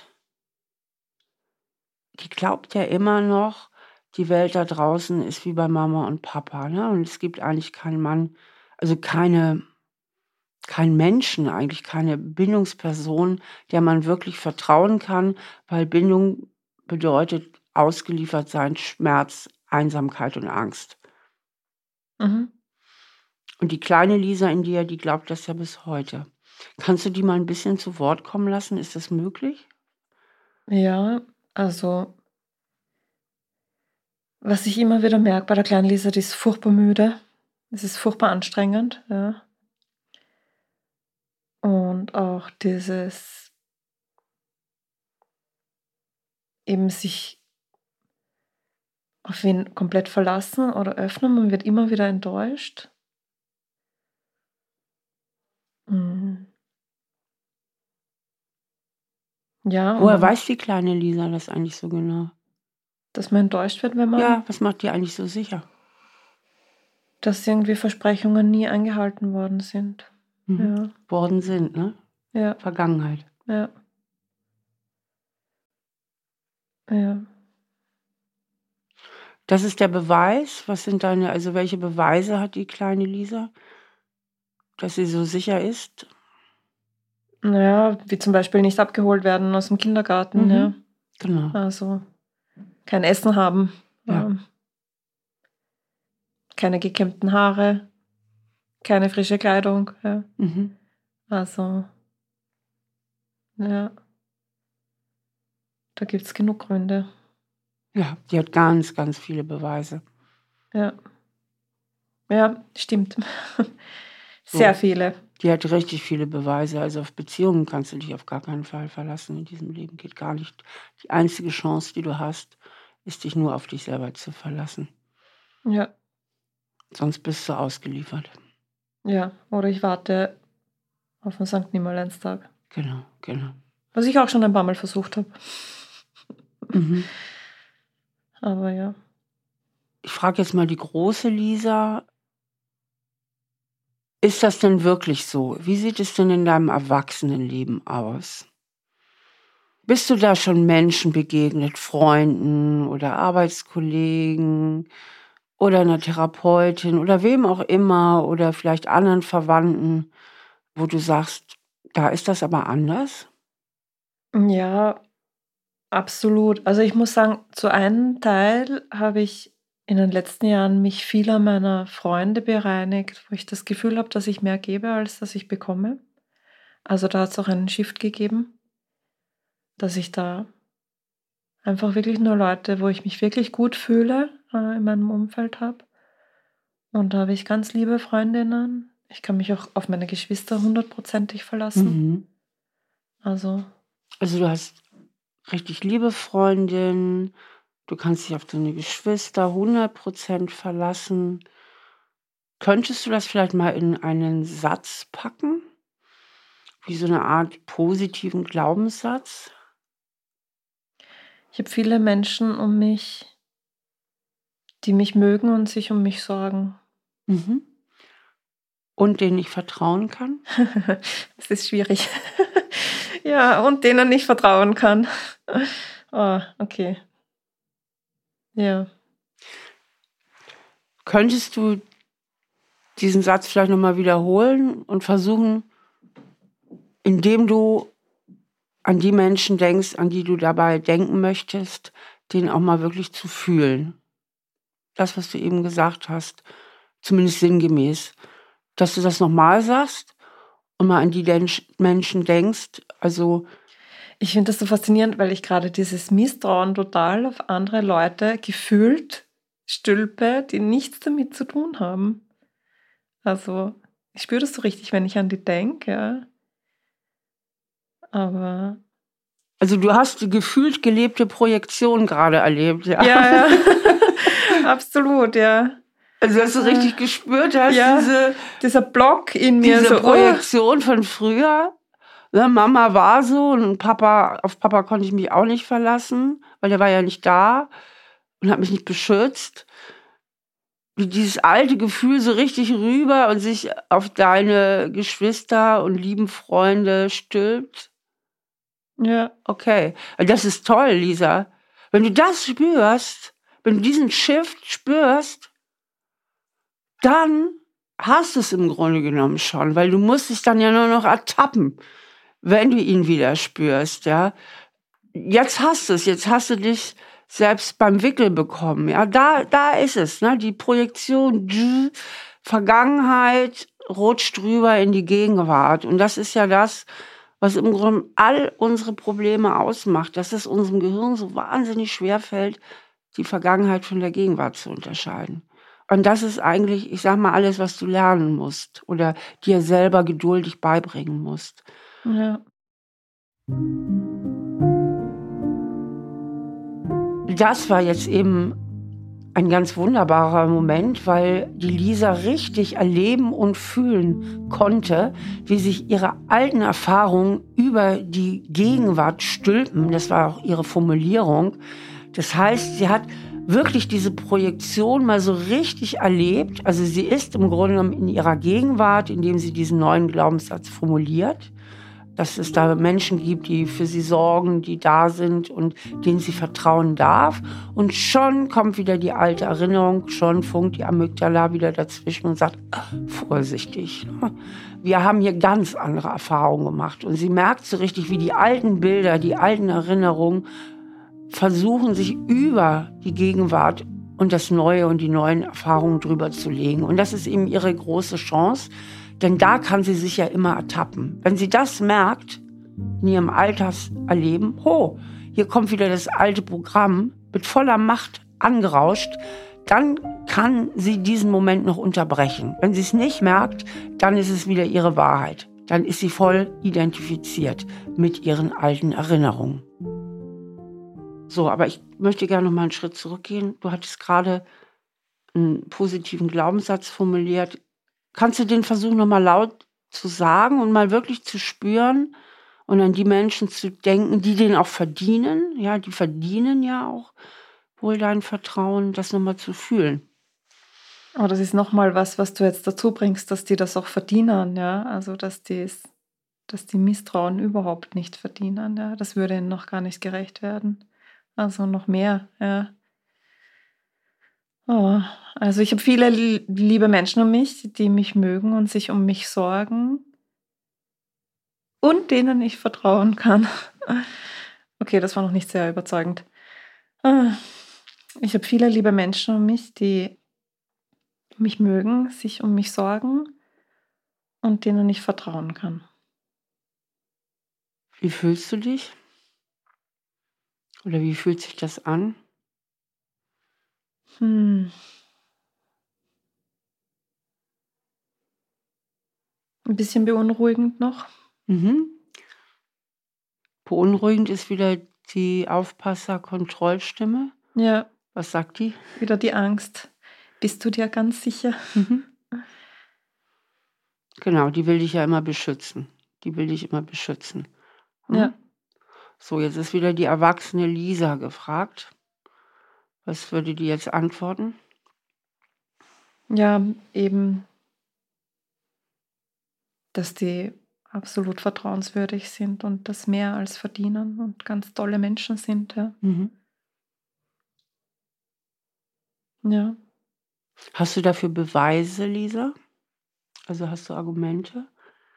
Die glaubt ja immer noch, die Welt da draußen ist wie bei Mama und Papa, ne? Und es gibt eigentlich keinen Mann, also keinen Menschen, eigentlich keine Bindungsperson, der man wirklich vertrauen kann, weil Bindung bedeutet ausgeliefert sein, Schmerz, Einsamkeit und Angst. Mhm. Und die kleine Lisa in dir, die glaubt das ja bis heute. Kannst du die mal ein bisschen zu Wort kommen lassen? Ist das möglich? Ja, also, was ich immer wieder merke bei der kleinen Lisa, die ist furchtbar müde. Es ist furchtbar anstrengend, ja. Und auch dieses eben sich auf wen komplett verlassen oder öffnen, man wird immer wieder enttäuscht. Mhm. Ja, und Woher dann, weiß die kleine Lisa das eigentlich so genau? dass man enttäuscht wird, wenn man, Ja, was macht die eigentlich so sicher? dass irgendwie Versprechungen nie eingehalten worden sind. Ja, Worden sind, ne? ja, Vergangenheit. ja. Ja. Das ist der Beweis. Was sind welche Beweise hat die kleine Lisa, dass sie so sicher ist? Naja, wie zum Beispiel nicht abgeholt werden aus dem Kindergarten, ja. Genau. Also kein Essen haben, Ja. keine gekämmten Haare, keine frische Kleidung. Ja. Also, ja, da gibt es genug Gründe. Ja, die hat ganz, ganz viele Beweise. Ja, ja, stimmt. Sehr viele. Die hat richtig viele Beweise. Also auf Beziehungen kannst du dich auf gar keinen Fall verlassen in diesem Leben. Geht gar nicht. Die einzige Chance, die du hast, ist, dich nur auf dich selber zu verlassen. Ja. Sonst bist du ausgeliefert. Ja, oder ich warte auf den St. Nimmerleinstag. Genau. Was ich auch schon ein paar Mal versucht habe. Aber ja. Ich frage jetzt mal die große Lisa. Ist das denn wirklich so? Wie sieht es denn in deinem Erwachsenenleben aus? Bist du da schon Menschen begegnet, Freunden oder Arbeitskollegen oder einer Therapeutin oder wem auch immer oder vielleicht anderen Verwandten, wo du sagst, da ist das aber anders? Ja, absolut. Also ich muss sagen, zu einem Teil habe ich in den letzten Jahren mich vieler meiner Freunde bereinigt, wo ich das Gefühl habe, dass ich mehr gebe, als dass ich bekomme. Also da hat es auch einen Shift gegeben, dass ich da einfach wirklich nur Leute, wo ich mich wirklich gut fühle, in meinem Umfeld habe. Und da habe ich ganz liebe Freundinnen. Ich kann mich auch auf meine Geschwister 100%ig verlassen. Also du hast richtig liebe Freundinnen, du kannst dich auf deine Geschwister 100% verlassen. Könntest du das vielleicht mal in einen Satz packen? Wie so eine Art positiven Glaubenssatz? ich habe viele Menschen um mich, die mich mögen und sich um mich sorgen. Und denen ich vertrauen kann? Das ist schwierig. Ja, und denen ich vertrauen kann. Oh, okay. Ja. Könntest du diesen Satz vielleicht nochmal wiederholen und versuchen, indem du an die Menschen denkst, an die du dabei denken möchtest, den auch mal wirklich zu fühlen? Das, was du eben gesagt hast, zumindest sinngemäß, dass du das nochmal sagst und mal an die Menschen denkst, also ich finde das so faszinierend, weil ich gerade dieses Misstrauen total auf andere Leute gefühlt stülpe, die nichts damit zu tun haben. Also ich spüre das so richtig, wenn ich an die denke, ja. Aber also du hast die gefühlt gelebte Projektion gerade erlebt, ja? ja. Absolut, ja. Also dass du richtig gespürt hast, ja, dieser Block in mir. Diese so, Projektion von früher. Ne, Mama war so und auf Papa konnte ich mich auch nicht verlassen, weil der war ja nicht da und hat mich nicht beschützt. Wie dieses alte Gefühl so richtig rüber und sich auf deine Geschwister und lieben Freunde stülpt. Ja. Okay, das ist toll, Lisa. Wenn du das spürst, wenn du diesen Shift spürst, dann hast du es im Grunde genommen schon, weil du musst dich dann ja nur noch ertappen, wenn du ihn wieder spürst, ja. Jetzt hast du es, jetzt hast du dich selbst beim Wickel bekommen, ja. Da ist es, ne, die Projektion, Vergangenheit rutscht rüber in die Gegenwart und das ist ja das, was im Grunde all unsere Probleme ausmacht, dass es unserem Gehirn so wahnsinnig schwerfällt, die Vergangenheit von der Gegenwart zu unterscheiden. Und das ist eigentlich, ich sag mal, alles, was du lernen musst oder dir selber geduldig beibringen musst. Ja. Das war jetzt eben ein ganz wunderbarer Moment, weil die Lisa richtig erleben und fühlen konnte, wie sich ihre alten Erfahrungen über die Gegenwart stülpen. Das war auch ihre Formulierung. Das heißt, sie hat wirklich diese Projektion mal so richtig erlebt. Also sie ist im Grunde genommen in ihrer Gegenwart, indem sie diesen neuen Glaubenssatz formuliert. dass es da Menschen gibt, die für sie sorgen, die da sind und denen sie vertrauen darf. Und schon kommt wieder die alte Erinnerung, schon funkt die Amygdala wieder dazwischen und sagt, vorsichtig. Wir haben hier ganz andere Erfahrungen gemacht. Und sie merkt so richtig, wie die alten Bilder, die alten Erinnerungen versuchen, sich über die Gegenwart und das Neue und die neuen Erfahrungen drüber zu legen. Und das ist eben ihre große Chance, denn da kann sie sich ja immer ertappen. Wenn sie das merkt, in ihrem Alterserleben, hier kommt wieder das alte Programm mit voller Macht angerauscht, dann kann sie diesen Moment noch unterbrechen. Wenn sie es nicht merkt, dann ist es wieder ihre Wahrheit. Dann ist sie voll identifiziert mit ihren alten Erinnerungen. So, aber ich möchte gerne noch mal einen Schritt zurückgehen. Du hattest gerade einen positiven Glaubenssatz formuliert. Kannst du den versuchen, noch mal laut zu sagen und mal wirklich zu spüren und an die Menschen zu denken, die den auch verdienen? Ja, die verdienen ja auch wohl dein Vertrauen, das noch mal zu fühlen. Aber das ist noch mal was du jetzt dazu bringst, dass die das auch verdienen, ja, also dass die Misstrauen überhaupt nicht verdienen, ja, das würde ihnen noch gar nicht gerecht werden. Also noch mehr, ja. Oh, also ich habe viele liebe Menschen um mich, die mich mögen und sich um mich sorgen und denen ich vertrauen kann. Okay, das war noch nicht sehr überzeugend. Ich habe viele liebe Menschen um mich, die mich mögen, sich um mich sorgen und denen ich vertrauen kann. Wie fühlst du dich? Oder wie fühlt sich das an? Ein bisschen beunruhigend noch. Beunruhigend ist wieder die Aufpasser-Kontrollstimme. Ja. Was sagt die? Wieder die Angst. Bist du dir ganz sicher? Genau, die will dich ja immer beschützen. Ja. So, jetzt ist wieder die erwachsene Lisa gefragt. Was würde die jetzt antworten? Ja, eben, dass die absolut vertrauenswürdig sind und das mehr als verdienen und ganz tolle Menschen sind. Ja. Ja. Hast du dafür Beweise, Lisa? Also hast du Argumente?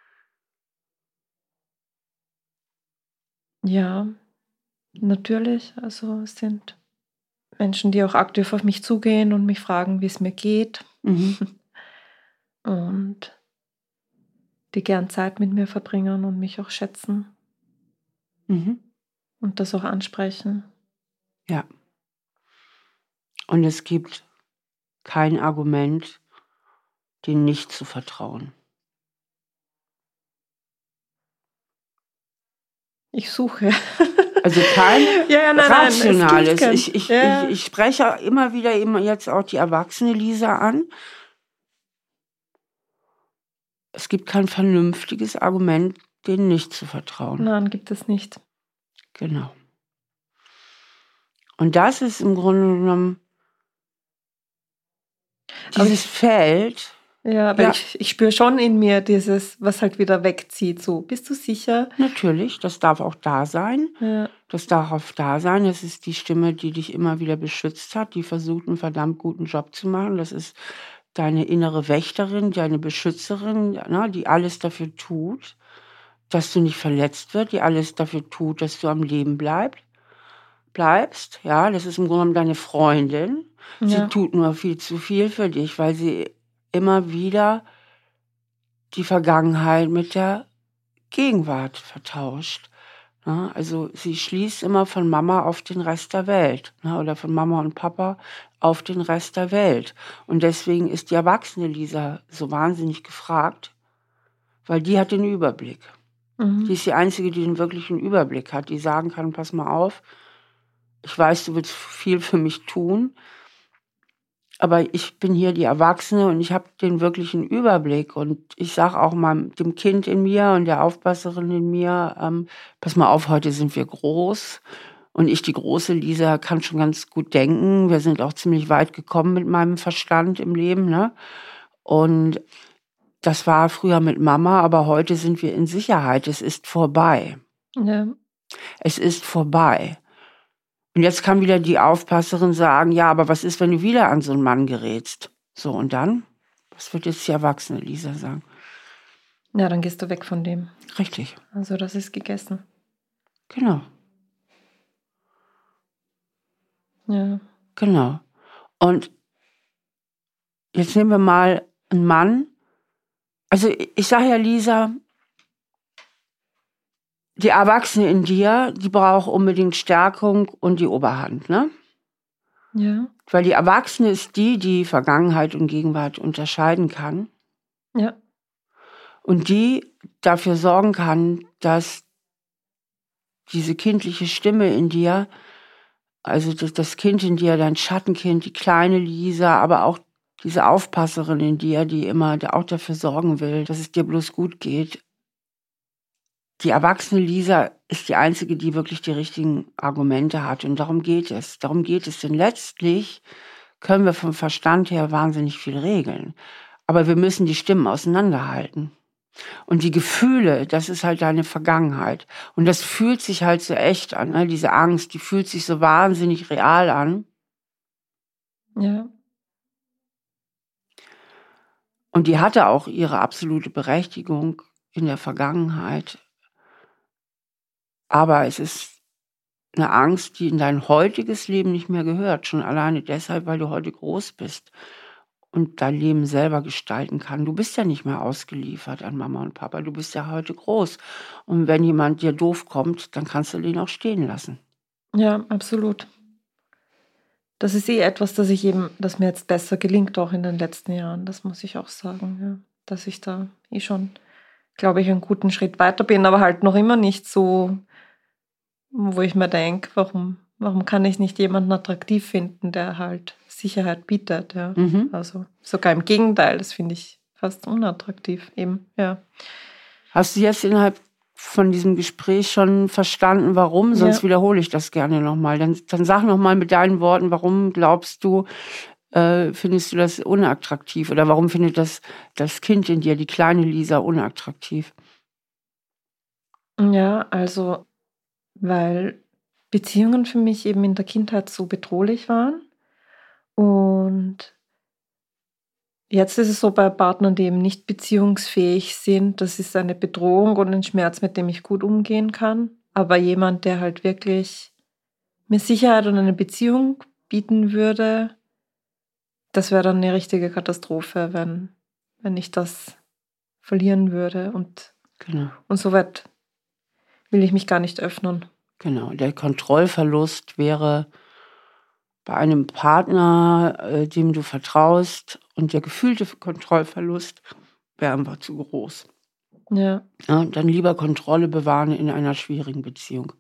Ja, natürlich. Also es sind Menschen, die auch aktiv auf mich zugehen und mich fragen, wie es mir geht. Und die gern Zeit mit mir verbringen und mich auch schätzen. Und das auch ansprechen. Ja. Und es gibt kein Argument, denen nicht zu vertrauen. Ich suche. Also kein rationales. Nein, ich spreche immer wieder jetzt auch die erwachsene Lisa an. Es gibt kein vernünftiges Argument, denen nicht zu vertrauen. Nein, gibt es nicht. Genau. Und das ist im Grunde genommen dieses Feld. Ja, aber ich spüre schon in mir dieses, was halt wieder wegzieht. So, bist du sicher? Natürlich, das darf auch da sein. Ja. Das darf auch da sein. Das ist die Stimme, die dich immer wieder beschützt hat, die versucht, einen verdammt guten Job zu machen. Das ist deine innere Wächterin, deine Beschützerin, die alles dafür tut, dass du nicht verletzt wirst, die alles dafür tut, dass du am Leben bleibst. Ja, das ist im Grunde genommen deine Freundin. Ja. Sie tut nur viel zu viel für dich, weil sie immer wieder die Vergangenheit mit der Gegenwart vertauscht. Ja, also sie schließt immer von Mama auf den Rest der Welt, oder von Mama und Papa auf den Rest der Welt. Und deswegen ist die erwachsene Lisa so wahnsinnig gefragt, weil die hat den Überblick. Die ist die Einzige, die den wirklichen Überblick hat, die sagen kann, pass mal auf, ich weiß, du willst viel für mich tun, aber ich bin hier die Erwachsene und ich habe den wirklichen Überblick. Und ich sage auch mal dem Kind in mir und der Aufpasserin in mir, pass mal auf, heute sind wir groß. Und ich, die große Lisa, kann schon ganz gut denken. Wir sind auch ziemlich weit gekommen mit meinem Verstand im Leben. Ne? Und das war früher mit Mama, aber heute sind wir in Sicherheit. Es ist vorbei. Ja. Es ist vorbei. Und jetzt kann wieder die Aufpasserin sagen, ja, aber was ist, wenn du wieder an so einen Mann gerätst? So, und dann? Was wird jetzt die erwachsene Lisa sagen? Ja, dann gehst du weg von dem. Richtig. Also das ist gegessen. Genau. Ja. Genau. Und jetzt nehmen wir mal einen Mann. Also ich sage ja, Lisa, die Erwachsene in dir, die braucht unbedingt Stärkung und die Oberhand, ne? Ja. Weil die Erwachsene ist die Vergangenheit und Gegenwart unterscheiden kann. Ja. Und die dafür sorgen kann, dass diese kindliche Stimme in dir, also das Kind in dir, dein Schattenkind, die kleine Lisa, aber auch diese Aufpasserin in dir, die immer auch dafür sorgen will, dass es dir bloß gut geht. Die erwachsene Lisa ist die einzige, die wirklich die richtigen Argumente hat. Und darum geht es. Darum geht es. Denn letztlich können wir vom Verstand her wahnsinnig viel regeln. Aber wir müssen die Stimmen auseinanderhalten. Und die Gefühle, das ist halt deine Vergangenheit. Und das fühlt sich halt so echt an. Ne? Diese Angst, die fühlt sich so wahnsinnig real an. Ja. Und die hatte auch ihre absolute Berechtigung in der Vergangenheit. Aber es ist eine Angst, die in dein heutiges Leben nicht mehr gehört. Schon alleine deshalb, weil du heute groß bist und dein Leben selber gestalten kann. Du bist ja nicht mehr ausgeliefert an Mama und Papa. Du bist ja heute groß. Und wenn jemand dir doof kommt, dann kannst du den auch stehen lassen. Ja, absolut. Das ist etwas, das mir jetzt besser gelingt, auch in den letzten Jahren. Das muss ich auch sagen, ja. Dass ich da schon, glaube ich, einen guten Schritt weiter bin, aber halt noch immer nicht so, wo ich mir denke, warum kann ich nicht jemanden attraktiv finden, der halt Sicherheit bietet, ja. Also sogar im Gegenteil, das finde ich fast unattraktiv eben, ja. Hast du jetzt innerhalb von diesem Gespräch schon verstanden, warum? Sonst wiederhole ich das gerne nochmal. Dann sag nochmal mit deinen Worten, warum glaubst du, findest du das unattraktiv? Oder warum findet das Kind in dir, die kleine Lisa, unattraktiv? Ja, also, weil Beziehungen für mich eben in der Kindheit so bedrohlich waren. Und jetzt ist es so bei Partnern, die eben nicht beziehungsfähig sind, das ist eine Bedrohung und ein Schmerz, mit dem ich gut umgehen kann. Aber jemand, der halt wirklich mir Sicherheit und eine Beziehung bieten würde, das wäre dann eine richtige Katastrophe, wenn ich das verlieren würde. Und so weit will ich mich gar nicht öffnen. Genau, der Kontrollverlust wäre bei einem Partner, dem du vertraust, und der gefühlte Kontrollverlust wäre einfach zu groß. Ja. Ja, dann lieber Kontrolle bewahren in einer schwierigen Beziehung.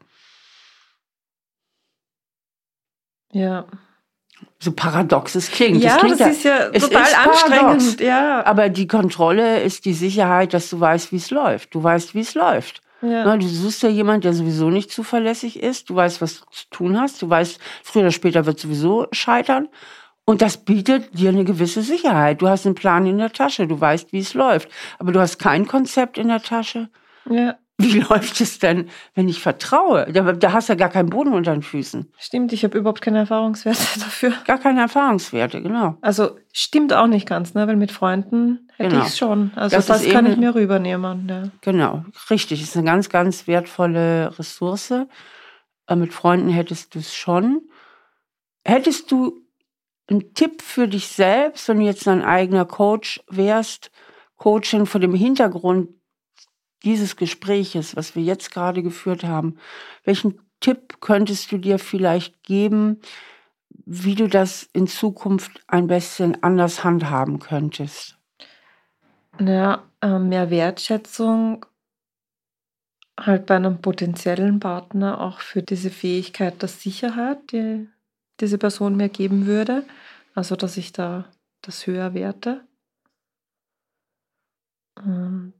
Ja. So paradox es klingt. Ja, das ist ja total anstrengend. Ja. Aber die Kontrolle ist die Sicherheit, dass du weißt, wie es läuft. Du weißt, wie es läuft. Ja. Na, du suchst ja jemanden, der sowieso nicht zuverlässig ist. Du weißt, was du zu tun hast. Du weißt, früher oder später wird sowieso scheitern. Und das bietet dir eine gewisse Sicherheit. Du hast einen Plan in der Tasche. Du weißt, wie es läuft. Aber du hast kein Konzept in der Tasche. Ja. Wie läuft es denn, wenn ich vertraue? Da hast du ja gar keinen Boden unter den Füßen. Stimmt, ich habe überhaupt keine Erfahrungswerte dafür. Gar keine Erfahrungswerte, genau. Also stimmt auch nicht ganz, ne? Weil mit Freunden hätte ich es schon. Also das kann ich mir rübernehmen. Ja. Genau, richtig. Das ist eine ganz, ganz wertvolle Ressource. Mit Freunden hättest du es schon. Hättest du einen Tipp für dich selbst, wenn du jetzt dein eigener Coach wärst, Coaching vor dem Hintergrund dieses Gespräches, was wir jetzt gerade geführt haben, welchen Tipp könntest du dir vielleicht geben, wie du das in Zukunft ein bisschen anders handhaben könntest? Ja, mehr Wertschätzung halt bei einem potenziellen Partner auch für diese Fähigkeit der Sicherheit, die diese Person mir geben würde. Also, dass ich da das höher werte. Und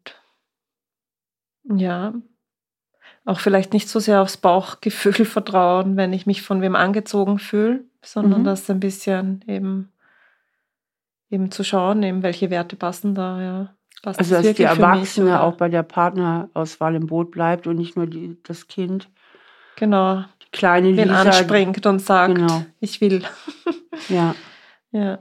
ja, auch vielleicht nicht so sehr aufs Bauchgefühl vertrauen, wenn ich mich von wem angezogen fühle, sondern das ein bisschen eben zu schauen, eben welche Werte passen da, ja. passt Also, das dass die wirklich für mich? Erwachsene Oder? auch bei der Partnerauswahl im Boot bleibt und nicht nur das Kind. Genau, Die kleine wen Lisa, anspringt und sagt, genau, ich will. ja, Ja,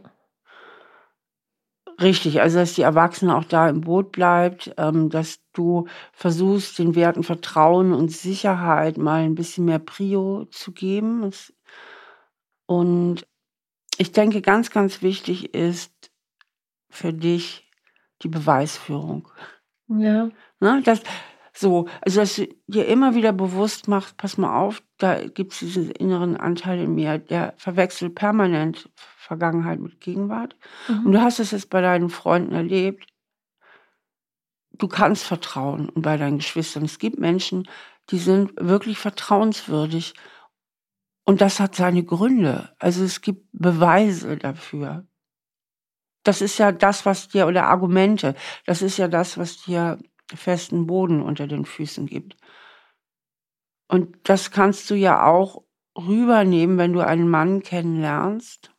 richtig. Also, dass die Erwachsene auch da im Boot bleibt, dass du versuchst, den Werten Vertrauen und Sicherheit mal ein bisschen mehr Prio zu geben. Und ich denke, ganz, ganz wichtig ist für dich die Beweisführung. ja, Ne? Also, dass du dir immer wieder bewusst machst, pass mal auf, da gibt es diesen inneren Anteil in mir, der verwechselt permanent Vergangenheit mit Gegenwart. Und du mhm. hast es jetzt bei deinen Freunden erlebt, du kannst vertrauen und bei deinen Geschwistern. Es gibt Menschen, die sind wirklich vertrauenswürdig und das hat seine Gründe. Also es gibt Beweise dafür. Das ist ja das, oder Argumente, das ist ja das, was dir festen Boden unter den Füßen gibt. Und das kannst du ja auch rübernehmen, wenn du einen Mann kennenlernst.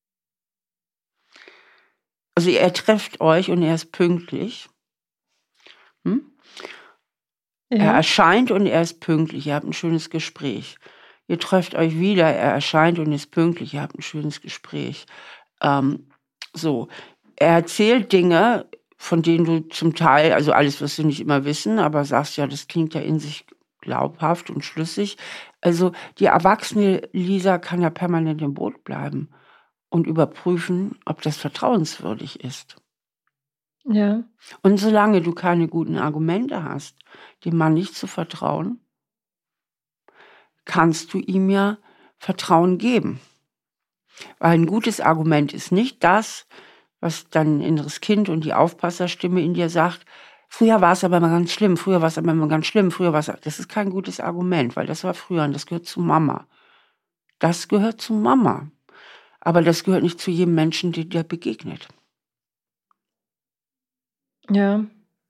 Also ihr trefft euch und er ist pünktlich. Hm? Er Ja, erscheint und er ist pünktlich. Ihr habt ein schönes Gespräch. Ihr trefft euch wieder, er erscheint und ist pünktlich. Ihr habt ein schönes Gespräch. Ähm, so, er erzählt Dinge, von denen du zum Teil, also alles wirst du nicht immer wissen, aber sagst ja, das klingt ja in sich glaubhaft und schlüssig. Also die erwachsene Lisa kann ja permanent im Boot bleiben und überprüfen, ob das vertrauenswürdig ist. ja, Und solange du keine guten Argumente hast, dem Mann nicht zu vertrauen, kannst du ihm ja Vertrauen geben. Weil ein gutes Argument ist nicht das, was dein inneres Kind und die Aufpasserstimme in dir sagt, früher war es aber immer ganz schlimm, früher war es aber immer ganz schlimm, früher war es... Das ist kein gutes Argument, weil das war früher und das gehört zu Mama. Das gehört zu Mama. Aber das gehört nicht zu jedem Menschen, der dir begegnet. ja.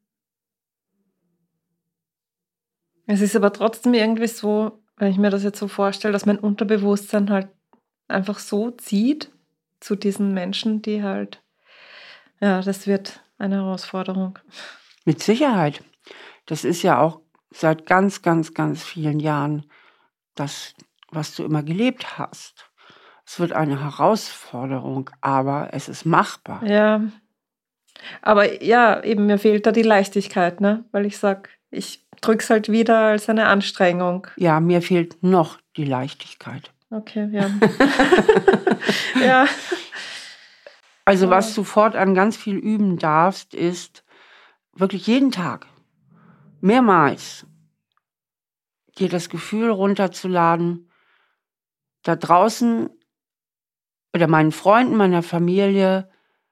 Es ist aber trotzdem irgendwie so, wenn ich mir das jetzt so vorstelle, dass mein Unterbewusstsein halt einfach so zieht zu diesen Menschen, die halt, ja, das wird eine Herausforderung. Mit Sicherheit. Das ist ja auch seit ganz, ganz, ganz vielen Jahren das, was du immer gelebt hast. Es wird eine Herausforderung, aber es ist machbar. Ja, aber ja, eben mir fehlt da die Leichtigkeit, ne? Weil ich sag, ich drück's halt wieder als eine Anstrengung. Ja, mir fehlt noch die Leichtigkeit. Okay, ja. Ja. Also was du fortan ganz viel üben darfst, ist wirklich jeden Tag, mehrmals, dir das Gefühl runterzuladen, da draußen oder meinen Freunden, meiner Familie,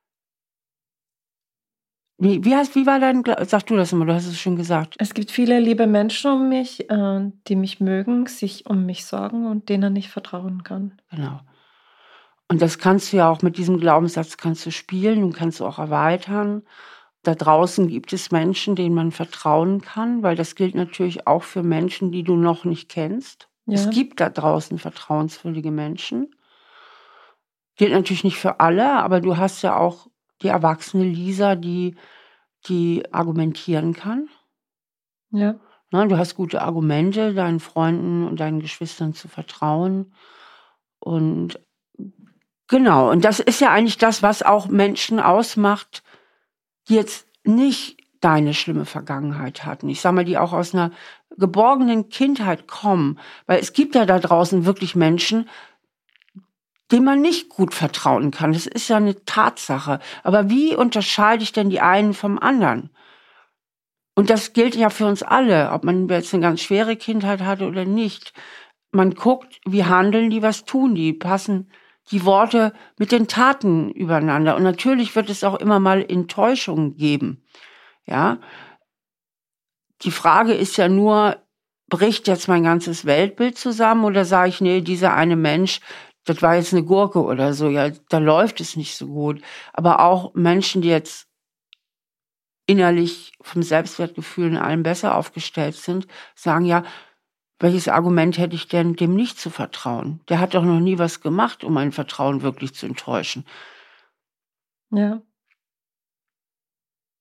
wie war sag du das immer, du hast es schon gesagt. Es gibt viele liebe Menschen um mich, die mich mögen, sich um mich sorgen und denen ich vertrauen kann. Genau. Und das kannst du ja auch mit diesem Glaubenssatz kannst du spielen und kannst du auch erweitern. Da draußen gibt es Menschen, denen man vertrauen kann, weil das gilt natürlich auch für Menschen, die du noch nicht kennst. Es Ja, gibt da draußen vertrauenswürdige Menschen. Gilt natürlich nicht für alle, aber du hast ja auch die erwachsene Lisa, die argumentieren kann. ja, Ne, du hast gute Argumente, deinen Freunden und deinen Geschwistern zu vertrauen. Und genau, und das ist ja eigentlich das, was auch Menschen ausmacht, die jetzt nicht deine schlimme Vergangenheit hatten. Ich sage mal, die auch aus einer geborgenen Kindheit kommen. Weil es gibt ja da draußen wirklich Menschen, denen man nicht gut vertrauen kann. Das ist ja eine Tatsache. Aber wie unterscheide ich denn die einen vom anderen? Und das gilt ja für uns alle, ob man jetzt eine ganz schwere Kindheit hatte oder nicht. Man guckt, wie handeln die, was tun die, passen die Worte mit den Taten übereinander. Und natürlich wird es auch immer mal Enttäuschungen geben. Ja, die Frage ist ja nur, bricht jetzt mein ganzes Weltbild zusammen oder sage ich, nee, dieser eine Mensch, das war jetzt eine Gurke oder so, ja, da läuft es nicht so gut. Aber auch Menschen, die jetzt innerlich vom Selbstwertgefühl in allem besser aufgestellt sind, sagen ja, welches Argument hätte ich denn, dem nicht zu vertrauen? Der hat doch noch nie was gemacht, um mein Vertrauen wirklich zu enttäuschen. ja.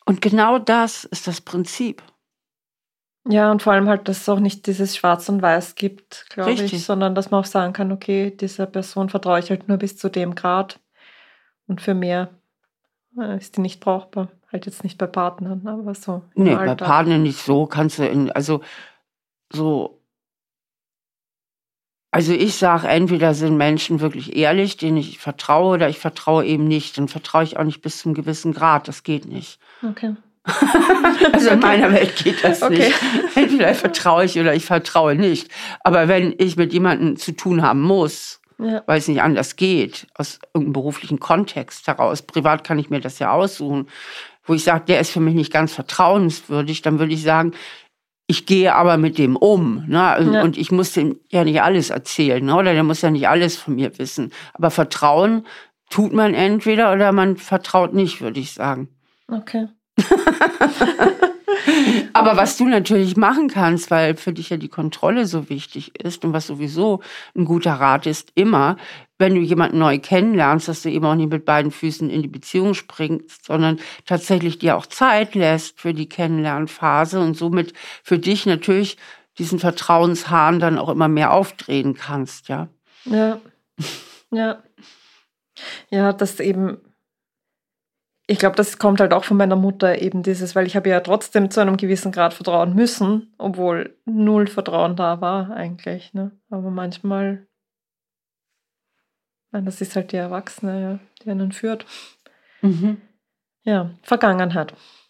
Und genau das ist das Prinzip. Ja, und vor allem halt, dass es auch nicht dieses Schwarz und Weiß gibt, glaube ich, Richtig. sondern dass man auch sagen kann, okay, dieser Person vertraue ich halt nur bis zu dem Grad und für mehr ist die nicht brauchbar. Halt jetzt nicht bei Partnern, aber so im Nee, bei Alltag. Partnern nicht so, kannst du also ich sage, entweder sind Menschen wirklich ehrlich, denen ich vertraue, oder ich vertraue eben nicht. Dann vertraue ich auch nicht bis zu einem gewissen Grad, das geht nicht. Okay. Also in meiner Welt geht das Okay. nicht. Entweder vertraue ich oder ich vertraue nicht. Aber wenn ich mit jemandem zu tun haben muss, Ja. weil es nicht anders geht, aus irgendeinem beruflichen Kontext heraus, privat kann ich mir das ja aussuchen, wo ich sage, der ist für mich nicht ganz vertrauenswürdig, dann würde ich sagen, ich gehe aber mit dem um. Ne? Ja. Und ich muss dem ja nicht alles erzählen, ne? Oder der muss ja nicht alles von mir wissen. Aber Vertrauen tut man entweder oder man vertraut nicht, würde ich sagen. Okay. Aber was du natürlich machen kannst, weil für dich ja die Kontrolle so wichtig ist und was sowieso ein guter Rat ist, immer, wenn du jemanden neu kennenlernst, dass du eben auch nicht mit beiden Füßen in die Beziehung springst, sondern tatsächlich dir auch Zeit lässt für die Kennenlernphase und somit für dich natürlich diesen Vertrauenshahn dann auch immer mehr aufdrehen kannst, ja. Ja. Ja. Ja, das eben. Ich glaube, das kommt halt auch von meiner Mutter eben dieses, weil ich habe ja trotzdem zu einem gewissen Grad vertrauen müssen, obwohl null Vertrauen da war eigentlich. Ne? Aber manchmal, das ist halt die Erwachsene, ja, die einen führt. Mhm. Ja, Vergangenheit.